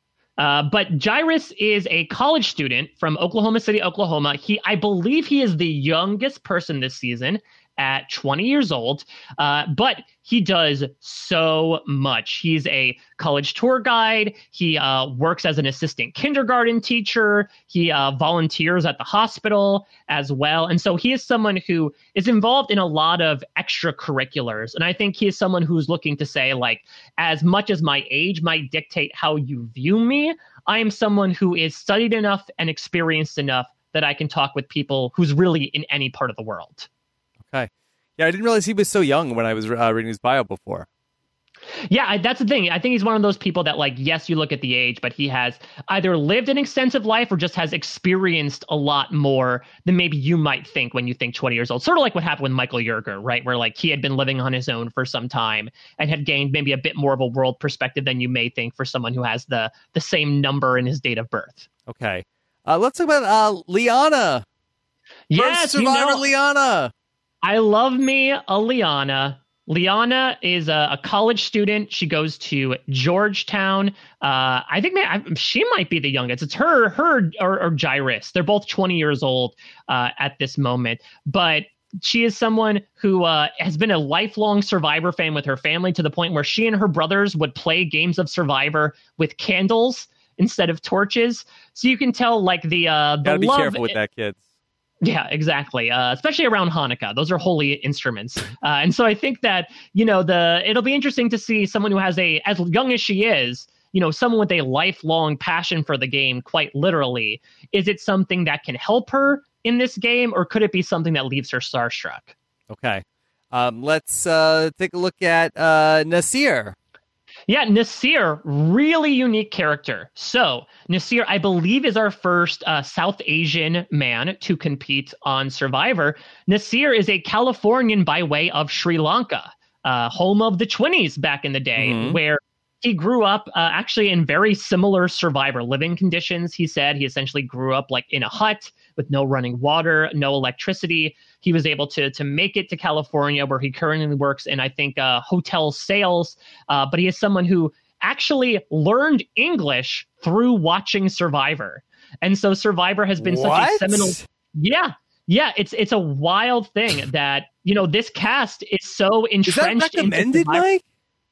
Uh, but Gyrus is a college student from Oklahoma City, Oklahoma. He, I believe he is the youngest person this season at twenty years old, uh, but he does so much. He's a college tour guide. He uh, works as an assistant kindergarten teacher. He uh, volunteers at the hospital as well. And so he is someone who is involved in a lot of extracurriculars. And I think he is someone who's looking to say, like, as much as my age might dictate how you view me, I am someone who is studied enough and experienced enough that I can talk with people who's really in any part of the world.
Okay. Yeah, I didn't realize he was so young when I was uh, reading his bio before.
Yeah, I, that's the thing. I think he's one of those people that, like, yes, you look at the age, but he has either lived an extensive life or just has experienced a lot more than maybe you might think when you think twenty years old. Sort of like what happened with Michael Yerger, right? Where, like, he had been living on his own for some time and had gained maybe a bit more of a world perspective than you may think for someone who has the the same number in his date of birth.
Okay. Uh, let's talk about uh, Liana.
Yes,
First Survivor
you know,
Liana.
I love me a Liana. Liana is a, a college student. She goes to Georgetown. Uh, I think I, she might be the youngest. It's her, her or, or Gyrus. They're both twenty years old uh, at this moment. But she is someone who uh, has been a lifelong Survivor fan with her family to the point where she and her brothers would play games of Survivor with candles instead of torches. So you can tell, like, the uh, the
Gotta be
love.
careful with that, kids.
Yeah, exactly. Uh, especially around Hanukkah. Those are holy instruments. Uh, and so I think that, you know, the it'll be interesting to see someone who has a, as young as she is, you know, someone with a lifelong passion for the game, quite literally. Is it something that can help her in this game, or could it be something that leaves her starstruck?
Okay. Um, let's uh, take a look at uh, Nasir.
Yeah, Nasir, really unique character. So Nasir, I believe, is our first uh, South Asian man to compete on Survivor. Nasir is a Californian by way of Sri Lanka, uh, home of the Twinnies back in the day, mm-hmm. where he grew up uh, actually in very similar Survivor living conditions. He said he essentially grew up like in a hut with no running water, no electricity. He was able to to make it to California, where he currently works in, I think, uh, hotel sales. Uh, but he is someone who actually learned English through watching Survivor. And so Survivor has been
what?
such a seminal... Yeah. Yeah, it's it's a wild thing that, you know, this cast is so entrenched.
Is that recommended, Mike?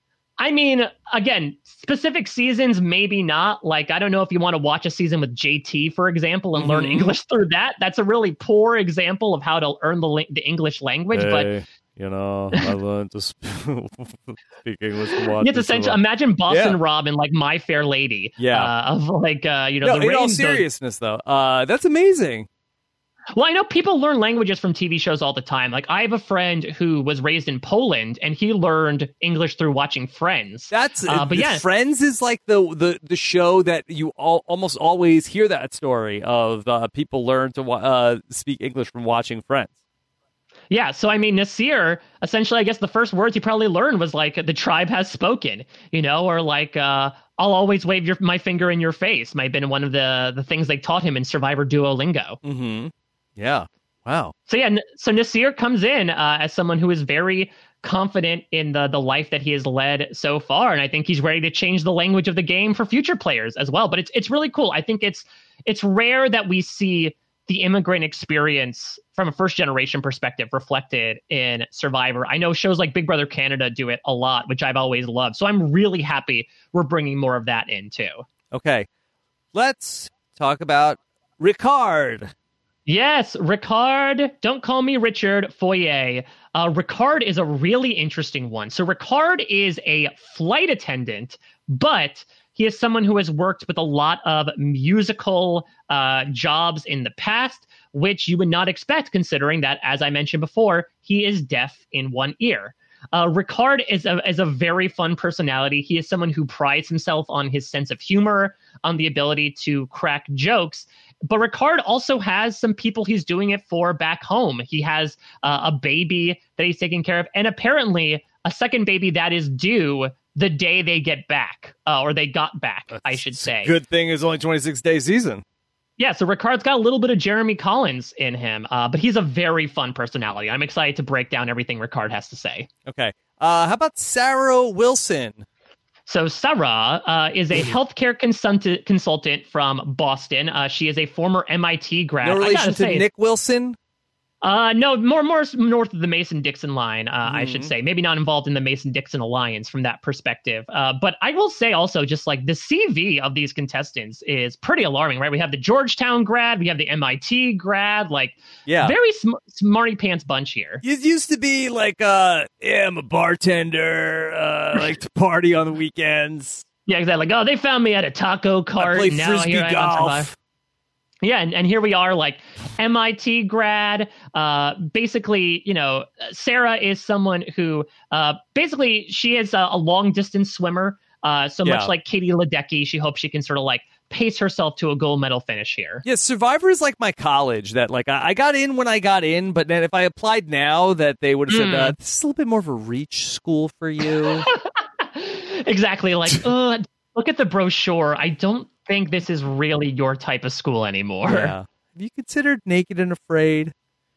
I mean, again, specific seasons, maybe not. Like, I don't know if you want to watch a season with J T, for example, and mm-hmm. learn English through that. That's a really poor example of how to earn the the English language.
Hey,
but
you know, I learned to sp- speak English. To
it's essentially imagine Boston
yeah.
Rob and like My Fair Lady.
Yeah,
uh, of like uh, you know.
No,
the
in
rain,
all seriousness, the... though, uh, that's amazing.
Well, I know people learn languages from T V shows all the time. Like, I have a friend who was raised in Poland, and he learned English through watching Friends.
That's
uh, but yeah,
Friends is like the the, the show that you all, almost always hear that story of uh, people learn to uh, speak English from watching Friends.
Yeah, so I mean, Nasir, essentially, I guess the first words he probably learned was like, the tribe has spoken, you know, or like, uh, I'll always wave your, my finger in your face might have been one of the, the things they taught him in Survivor Duolingo.
Mm-hmm. Yeah. Wow.
So yeah, so Nasir comes in uh, as someone who is very confident in the the life that he has led so far, and I think he's ready to change the language of the game for future players as well. But it's it's really cool. I think it's it's rare that we see the immigrant experience from a first generation perspective reflected in Survivor. I know shows like Big Brother Canada do it a lot, which I've always loved. So I'm really happy we're bringing more of that in too.
Okay, let's talk about Ricard.
Yes, Ricard, don't call me Richard, Foyer. Uh, Ricard is a really interesting one. So Ricard is a flight attendant, but he is someone who has worked with a lot of musical uh, jobs in the past, which you would not expect, considering that, as I mentioned before, he is deaf in one ear. Uh, Ricard is a, is a very fun personality. He is someone who prides himself on his sense of humor, on the ability to crack jokes. But Ricard also has some people he's doing it for back home. He has uh, a baby that he's taking care of, and apparently a second baby that is due the day they get back, uh, or they got back,
That's
I should say.
Good thing it's only twenty-six day season.
Yeah, so Ricard's got a little bit of Jeremy Collins in him, uh, but he's a very fun personality. I'm excited to break down everything Ricard has to say.
Okay. Uh, how about Sarah Wilson?
So Sarah uh, is a healthcare consultant consultant from Boston. Uh, she is a former M I T grad.
No relation
I gotta
to
say,
Nick Wilson?
Uh, no, more more north of the Mason-Dixon line, uh,
Mm-hmm.
I should say. Maybe not involved in the Mason-Dixon alliance from that perspective. Uh, but I will say also, just like the C V of these contestants is pretty alarming, right? We have the Georgetown grad, we have the M I T grad, like
Yeah.
very sm- smarty pants bunch here.
It used to be like, uh, yeah, I'm a bartender, uh, like to party on the weekends.
Yeah, exactly. Like, oh, they found me at a taco cart.
I play
and now
frisbee
here I am on
golf.
Survivor. Yeah, and, and here we are, like M I T grad. Uh, basically, you know, Sarah is someone who, uh, basically, she is a, a long distance swimmer. Uh, so
Yeah.
much like Katie Ledecky, she hopes she can sort of like pace herself to a gold medal finish here.
Yeah, Survivor is like my college. That like I, I got in when I got in, but then if I applied now, that they would have said
Mm.
uh, this is a little bit more of a reach school for you.
Exactly. Like, uh, look at the brochure. I don't think this is really your type of school anymore.
Yeah. Have you considered Naked and Afraid?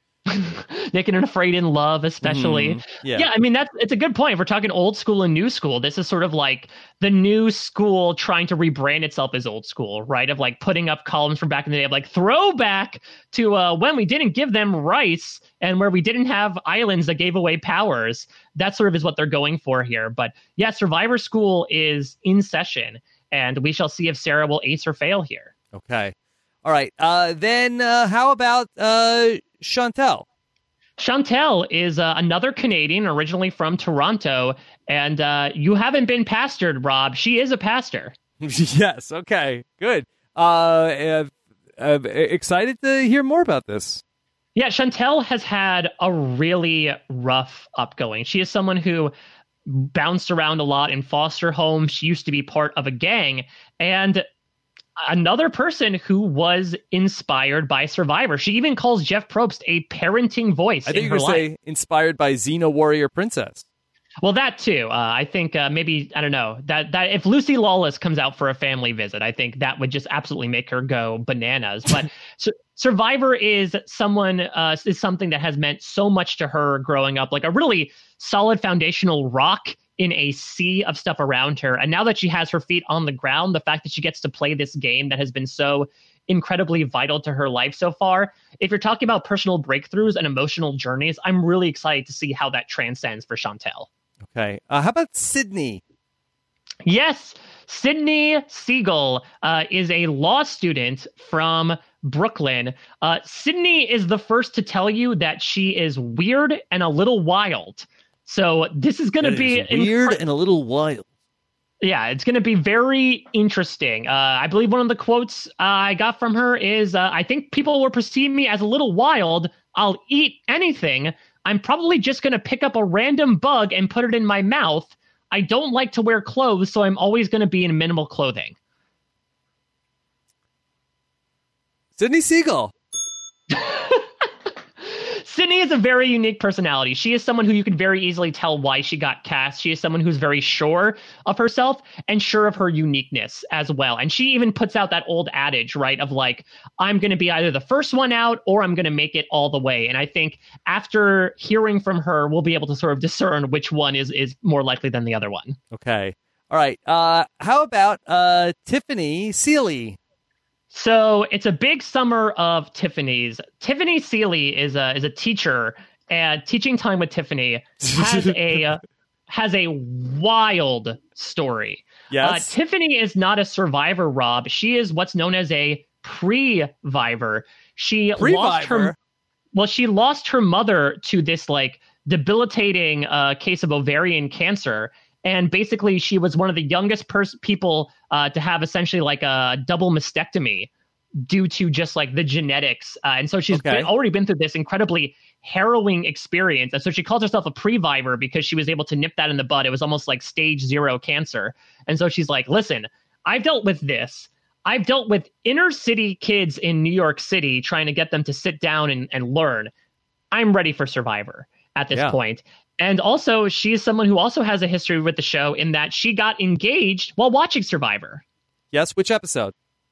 Naked and Afraid in Love, especially.
Mm, yeah.
yeah, I mean, that's it's a good point. If we're talking old school and new school, this is sort of like the new school trying to rebrand itself as old school, right? Of like putting up columns from back in the day of like throwback to uh, when we didn't give them rights and where we didn't have islands that gave away powers. That sort of is what they're going for here. But yeah, Survivor School is in session, and we shall see if Sarah will ace or fail here.
Okay. All right. Uh, then uh, how about uh, Chantel?
Chantel is uh, another Canadian, originally from Toronto, and uh, you haven't been pastored, Rob. She is a pastor.
Yes. Okay. Good. Uh, uh, uh, excited to hear more about this.
Yeah, Chantel has had a really rough upgoing. She is someone who bounced around a lot in foster homes. She used to be part of a gang, and another person who was inspired by Survivor. She even calls Jeff Probst a parenting voice
I think
in
you
her
were
life.
say inspired by Xena Warrior Princess.
Well, that too. Uh, I think uh, maybe I don't know that that if Lucy Lawless comes out for a family visit, I think that would just absolutely make her go bananas. But Su- Survivor is someone uh, is something that has meant so much to her growing up, like a really solid foundational rock in a sea of stuff around her. And now that she has her feet on the ground, the fact that she gets to play this game that has been so incredibly vital to her life so far. If you're talking about personal breakthroughs and emotional journeys, I'm really excited to see how that transcends for Chantel.
Okay. Uh, how about Sydney?
Yes, Sydney Siegel uh, is a law student from Brooklyn. Uh, Sydney is the first to tell you that she is weird and a little wild. So this is going to be
weird
incre-
and a little wild.
Yeah, it's going to be very interesting. Uh, I believe one of the quotes uh, I got from her is, uh, I think people will perceive me as a little wild. I'll eat anything. I'm probably just going to pick up a random bug and put it in my mouth. I don't like to wear clothes, so I'm always going to be in minimal clothing.
Sydney Siegel.
Sydney is a very unique personality. She is someone who you can very easily tell why she got cast. She is someone who's very sure of herself and sure of her uniqueness as well. And she even puts out that old adage, right, of like, I'm going to be either the first one out or I'm going to make it all the way. And I think after hearing from her, we'll be able to sort of discern which one is, is more likely than the other one.
Okay. All right. Uh, how about uh, Tiffany Seeley?
So it's a big summer of Tiffany's. Tiffany Seeley is a is a teacher, and Teaching Time with Tiffany has a has a wild story.
Yes.
Uh, Tiffany is not a survivor, Rob. She is what's known as a pre-vivor. She
Pre-vivor?
lost her well, she lost her mother to this like debilitating uh, case of ovarian cancer. And basically, she was one of the youngest pers- people uh, to have essentially like a double mastectomy due to just like the genetics. Uh, and so she's
Okay.
been, already been through this incredibly harrowing experience. And so she calls herself a pre-vivor because she was able to nip that in the bud. It was almost like stage zero cancer. And so she's like, listen, I've dealt with this. I've dealt with inner city kids in New York City trying to get them to sit down and, and learn. I'm ready for Survivor at this
Yeah.
point. And also, she is someone who also has a history with the show in that she got engaged while watching Survivor.
Yes. Which episode?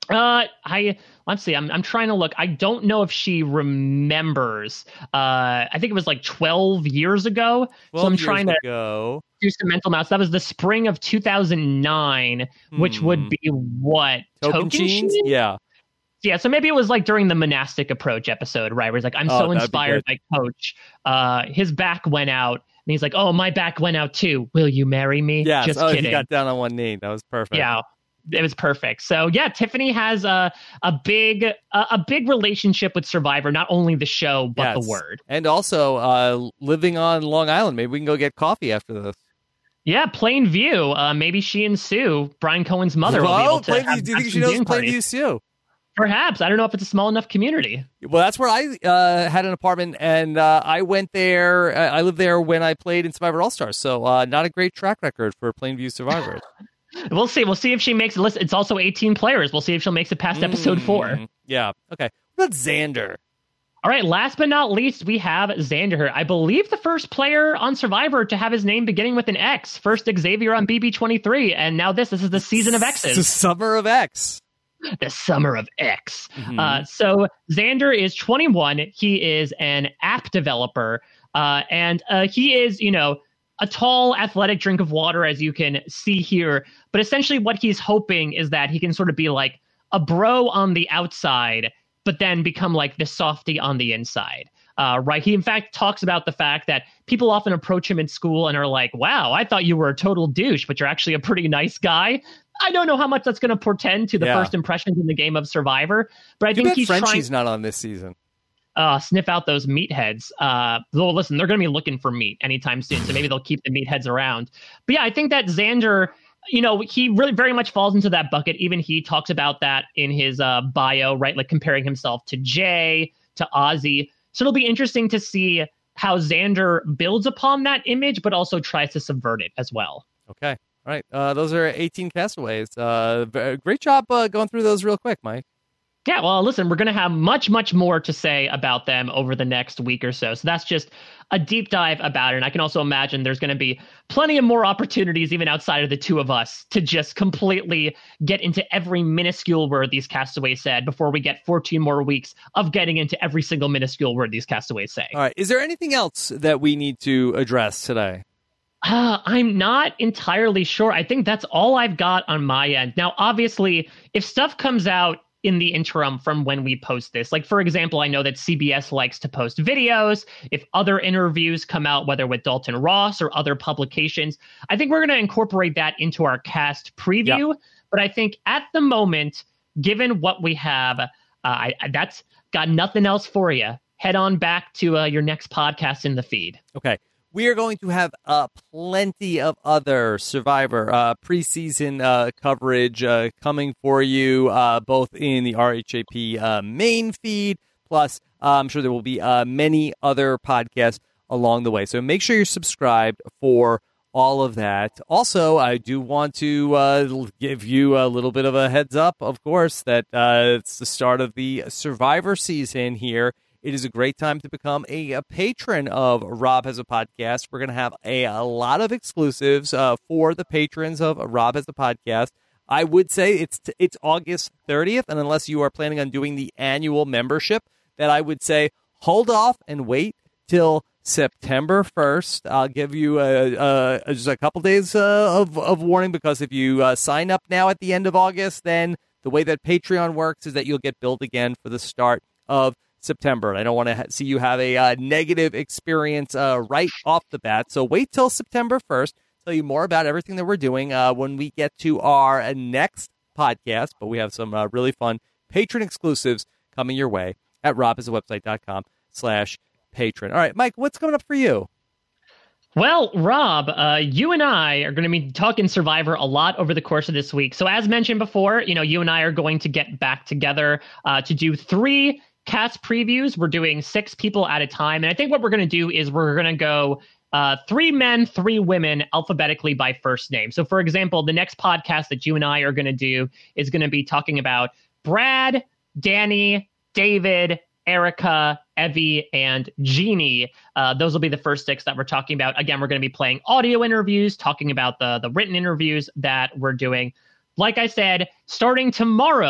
Uh, I let's see. I'm I'm trying to look. I don't know if she remembers. Uh, I think it was like twelve years ago. So I'm trying to
ago.
do some mental math. That was the spring of two thousand nine, hmm. which would be what?
Tocantins? Yeah.
Yeah, so maybe it was like during the monastic approach episode, right? Where he's like, I'm oh, so inspired by Coach. Uh, his back went out, and he's like, oh, my back went out too. Will you marry me?
Yeah,
just
oh,
kidding.
He got down on one knee. That was perfect.
Yeah. It was perfect. So yeah, Tiffany has a a big a, a big relationship with Survivor, not only the show but yes. the word,
and also uh, living on Long Island. Maybe we can go get coffee after this.
Yeah, Plainview. Uh, maybe she and Sue, Brian Cohen's mother, will
oh,
be able to.
Plainview, do you think she knows Plainview Sue?
Perhaps. I don't know if it's a small enough community.
Well, that's where I uh, had an apartment, and uh, I went there. I lived there when I played in Survivor All Stars. So uh, not a great track record for Plainview survivors.
We'll see. We'll see if she makes it. Listen, it's also eighteen players. We'll see if she'll make it past episode
mm,
four.
Yeah. Okay. What about Xander?
All right. Last but not least, we have Xander. I believe the first player on Survivor to have his name beginning with an X. First Xavier on B B twenty-three, and now this. This is the season of X's.
It's the summer of X.
The summer of X.
Mm-hmm.
Uh, so Xander is twenty-one. He is an app developer, uh, and uh, he is, you know, a tall, athletic drink of water, as you can see here. But essentially what he's hoping is that he can sort of be like a bro on the outside, but then become like the softie on the inside. Uh, right. He, in fact, talks about the fact that people often approach him in school and are like, wow, I thought you were a total douche, but you're actually a pretty nice guy. I don't know how much that's going to portend to the yeah. first impressions in the game of Survivor, but I
Too
think
bad
he's
Frenchie's
trying...
not on this season.
Uh, sniff out those meatheads. Uh, well, listen, they're going to be looking for meat anytime soon, so maybe they'll keep the meatheads around. But yeah, I think that Xander, you know, he really very much falls into that bucket. Even he talks about that in his uh, bio, right? Like comparing himself to Jay, to Ozzy. So it'll be interesting to see how Xander builds upon that image, but also tries to subvert it as well.
Okay. All right. Uh, those are eighteen castaways. Uh, great job uh, going through those real quick, Mike.
Yeah, well, listen, we're going to have much, much more to say about them over the next week or so. So that's just a deep dive about it. And I can also imagine there's going to be plenty of more opportunities, even outside of the two of us, to just completely get into every minuscule word these castaways said before we get fourteen more weeks of getting into every single minuscule word these castaways say.
All right. Is there anything else that we need to address today?
Uh, I'm not entirely sure. I think that's all I've got on my end. Now, obviously, if stuff comes out in the interim from when we post this, like, for example, I know that C B S likes to post videos. If other interviews come out, whether with Dalton Ross or other publications, I think we're going to incorporate that into our cast preview. Yep. But I think at the moment, given what we have, uh, I, that's got nothing else for you. Head on back to uh, your next podcast in the feed.
Okay. We are going to have uh, plenty of other Survivor uh, preseason uh, coverage uh, coming for you, uh, both in the R H A P uh, main feed, plus uh, I'm sure there will be uh, many other podcasts along the way. So make sure you're subscribed for all of that. Also, I do want to uh, give you a little bit of a heads up, of course, that uh, it's the start of the Survivor season here. It is a great time to become a, a patron of Rob Has a Podcast. We're going to have a, a lot of exclusives uh, for the patrons of Rob Has a Podcast. I would say it's it's August thirtieth, and unless you are planning on doing the annual membership, that I would say hold off and wait till September first. I'll give you a, a, just a couple days uh, of, of warning, because if you uh, sign up now at the end of August, then the way that Patreon works is that you'll get billed again for the start of September. And I don't want to ha- see you have a uh, negative experience uh, right off the bat. So wait till September first. Tell you more about everything that we're doing uh, when we get to our uh, next podcast. But we have some uh, really fun patron exclusives coming your way at robhasawebsite.com slash patron. All right, Mike, what's coming up for you?
Well, Rob, uh, you and I are going to be talking Survivor a lot over the course of this week. So as mentioned before, you know, you and I are going to get back together uh, to do three cast previews. We're doing six people at a time. And I think what we're going to do is we're going to go uh, three men, three women alphabetically by first name. So, for example, the next podcast that you and I are going to do is going to be talking about Brad, Danny, David, Erica, Evie, and Jeannie. Uh, those will be the first six that we're talking about. Again, we're going to be playing audio interviews, talking about the, the written interviews that we're doing. Like I said, starting tomorrow,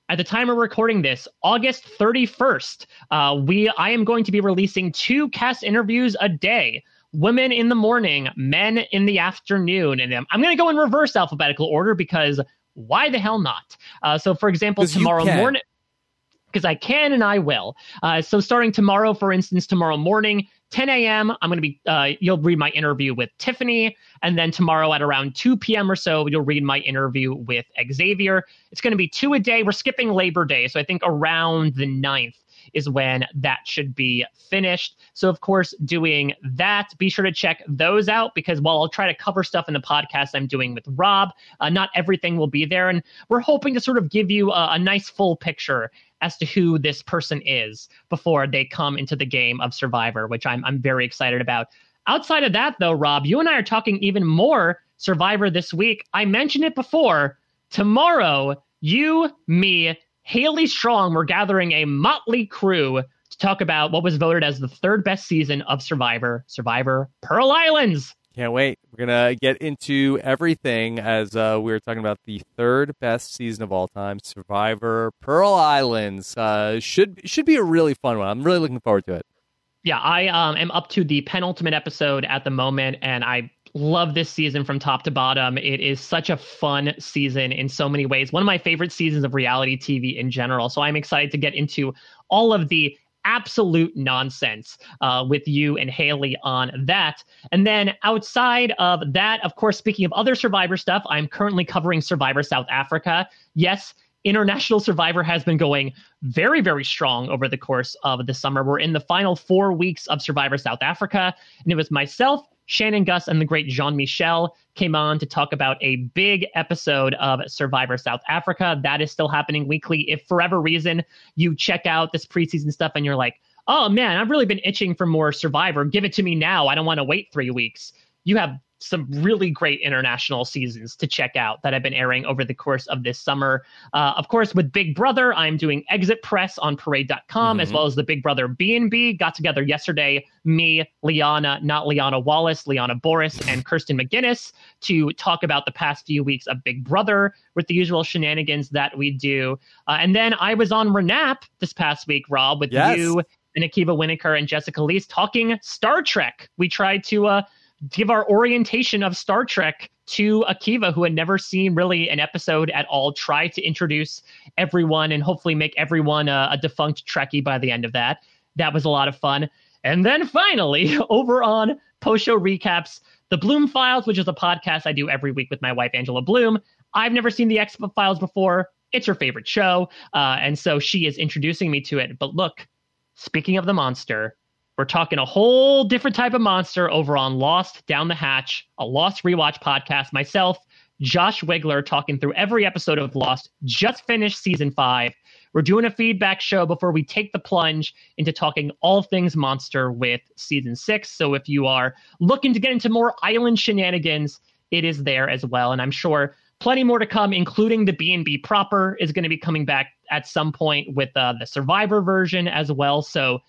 at the time of recording this, August thirty-first, uh, we I am going to be releasing two cast interviews a day. Women in the morning, men in the afternoon. And I'm going to go in reverse alphabetical order because why the hell not? Uh, so, for example, tomorrow morning, because I can and I will. Uh, so starting tomorrow, for instance, tomorrow morning, ten a.m., I'm going to be, uh, you'll read my interview with Tiffany. And then tomorrow at around two p.m. or so, you'll read my interview with Xavier. It's going to be two a day. We're skipping Labor Day. So I think around the ninth is when that should be finished. So, of course, doing that, be sure to check those out because while I'll try to cover stuff in the podcast I'm doing with Rob, uh, not everything will be there. And we're hoping to sort of give you a, a nice full picture as to who this person is before they come into the game of Survivor, which I'm I'm very excited about. Outside of that, though, Rob, you and I are talking even more Survivor this week. I mentioned it before. Tomorrow, you, me, Haley Strong, we're gathering a motley crew to talk about what was voted as the third best season of Survivor, Survivor Pearl Islands.
Can't wait. We're going to get into everything as uh, we were talking about the third best season of all time, Survivor Pearl Islands. Uh, should should be a really fun one. I'm really looking forward to it.
Yeah, I um, am up to the penultimate episode at the moment, and I love this season from top to bottom. It is such a fun season in so many ways. One of my favorite seasons of reality T V in general. So I'm excited to get into all of the absolute nonsense uh, with you and Haley on that. And then outside of that, of course, speaking of other Survivor stuff, I'm currently covering Survivor South Africa. Yes, International Survivor has been going very, very strong over the course of the summer. We're in the final four weeks of Survivor South Africa, and it was myself, Shannon Gus, and the great Jean-Michel came on to talk about a big episode of Survivor South Africa. That is still happening weekly. If for whatever reason you check out this preseason stuff and you're like, oh man, I've really been itching for more Survivor, give it to me now, I don't want to wait three weeks. You have some really great international seasons to check out that have been airing over the course of this summer. Uh, of course, with Big Brother, I'm doing Exit Press on parade dot com, mm-hmm. as well as the Big Brother B and B. Got together yesterday, me, Liana, not Liana Wallace, Liana Boris, and Kirsten McGinnis to talk about the past few weeks of Big Brother with the usual shenanigans that we do. Uh, and then I was on Renap this past week, Rob, with yes. you and Akiva Winokur and Jessica Lees talking Star Trek. We tried to uh, give our orientation of Star Trek to Akiva, who had never seen really an episode at all, try to introduce everyone and hopefully make everyone a, a defunct Trekkie by the end of that. That was a lot of fun. And then finally, over on Post-Show Recaps, The Bloom Files, which is a podcast I do every week with my wife, Angela Bloom. I've never seen the X-Files before. It's her favorite show. Uh, and so she is introducing me to it. But look, speaking of the monster, we're talking a whole different type of monster over on Lost Down the Hatch, a Lost Rewatch podcast. Myself, Josh Wigler, talking through every episode of Lost, just finished season five. We're doing a feedback show before we take the plunge into talking all things monster with season six. So if you are looking to get into more island shenanigans, it is there as well. And I'm sure plenty more to come, including the B and B proper is going to be coming back at some point with uh, the Survivor version as well. So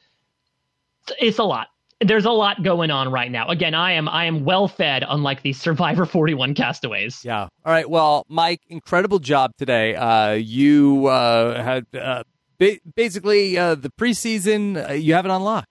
it's a lot. There's a lot going on right now. Again, I am I am well fed, unlike these Survivor forty-one castaways.
Yeah. All right. Well, Mike, incredible job today. Uh, you uh, had uh, ba- basically uh, the preseason. Uh, you have it on lock.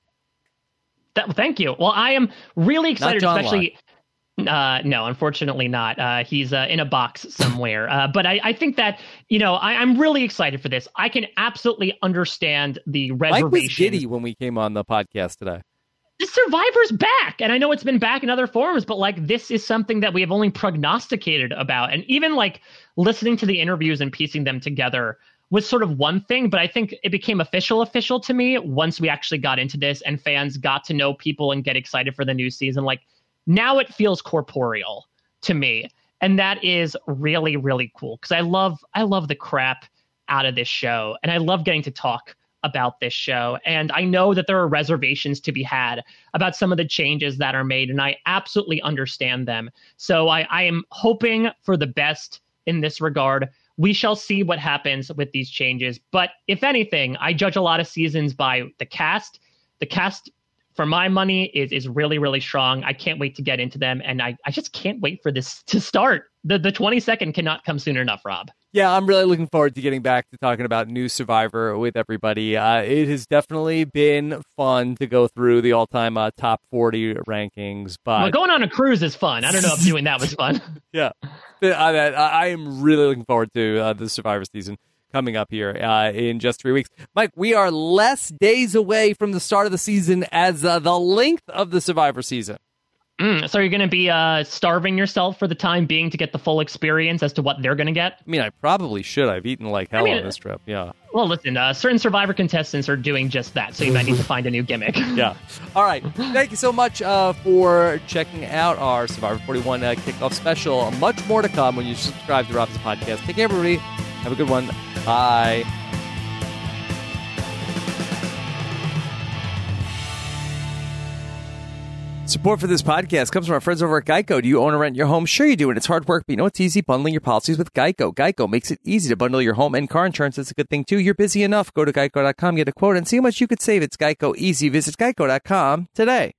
That, thank you. Well, I am really excited, especially. Uh, no, unfortunately not. Uh, he's uh, in a box somewhere. Uh, but I, I think that, you know, I, I'm really excited for this. I can absolutely understand the reservation.
Mike was giddy when we came on the podcast today.
The Survivor's back. And I know it's been back in other forms, but like this is something that we have only prognosticated about. And even like listening to the interviews and piecing them together was sort of one thing, but I think it became official official to me once we actually got into this and fans got to know people and get excited for the new season. Like, now it feels corporeal to me. And that is really, really cool. Because I love I love the crap out of this show. And I love getting to talk about this show. And I know that there are reservations to be had about some of the changes that are made. And I absolutely understand them. So I, I am hoping for the best in this regard. We shall see what happens with these changes. But if anything, I judge a lot of seasons by the cast. The cast, for my money, is is really, really strong. I can't wait to get into them. And I, I just can't wait for this to start. The the twenty-second cannot come soon enough, Rob.
Yeah, I'm really looking forward to getting back to talking about new Survivor with everybody. Uh, it has definitely been fun to go through the all-time uh, top forty rankings. But
well, going on a cruise is fun. I don't know if doing that was fun.
Yeah, I, I, I am really looking forward to uh, the Survivor season coming up here uh, in just three weeks. Mike, we are less days away from the start of the season as uh, the length of the Survivor season.
Mm, so you're going to be uh, starving yourself for the time being to get the full experience as to what they're going to get?
I mean, I probably should. I've eaten like hell
I mean,
on this trip, yeah.
Well, listen, uh, certain Survivor contestants are doing just that, so you might need to find a new gimmick.
Yeah. All right. Thank you so much uh, for checking out our Survivor forty-one uh, kickoff special. Much more to come when you subscribe to Rob's podcast. Take care, everybody. Have a good one. Bye. Support for this podcast comes from our friends over at Geico. Do you own or rent your home? Sure you do, and it's hard work, but you know it's easy bundling your policies with Geico. Geico makes it easy to bundle your home and car insurance. It's a good thing, too. You're busy enough. Go to geico dot com, get a quote, and see how much you could save. It's Geico easy. Visit geico dot com today.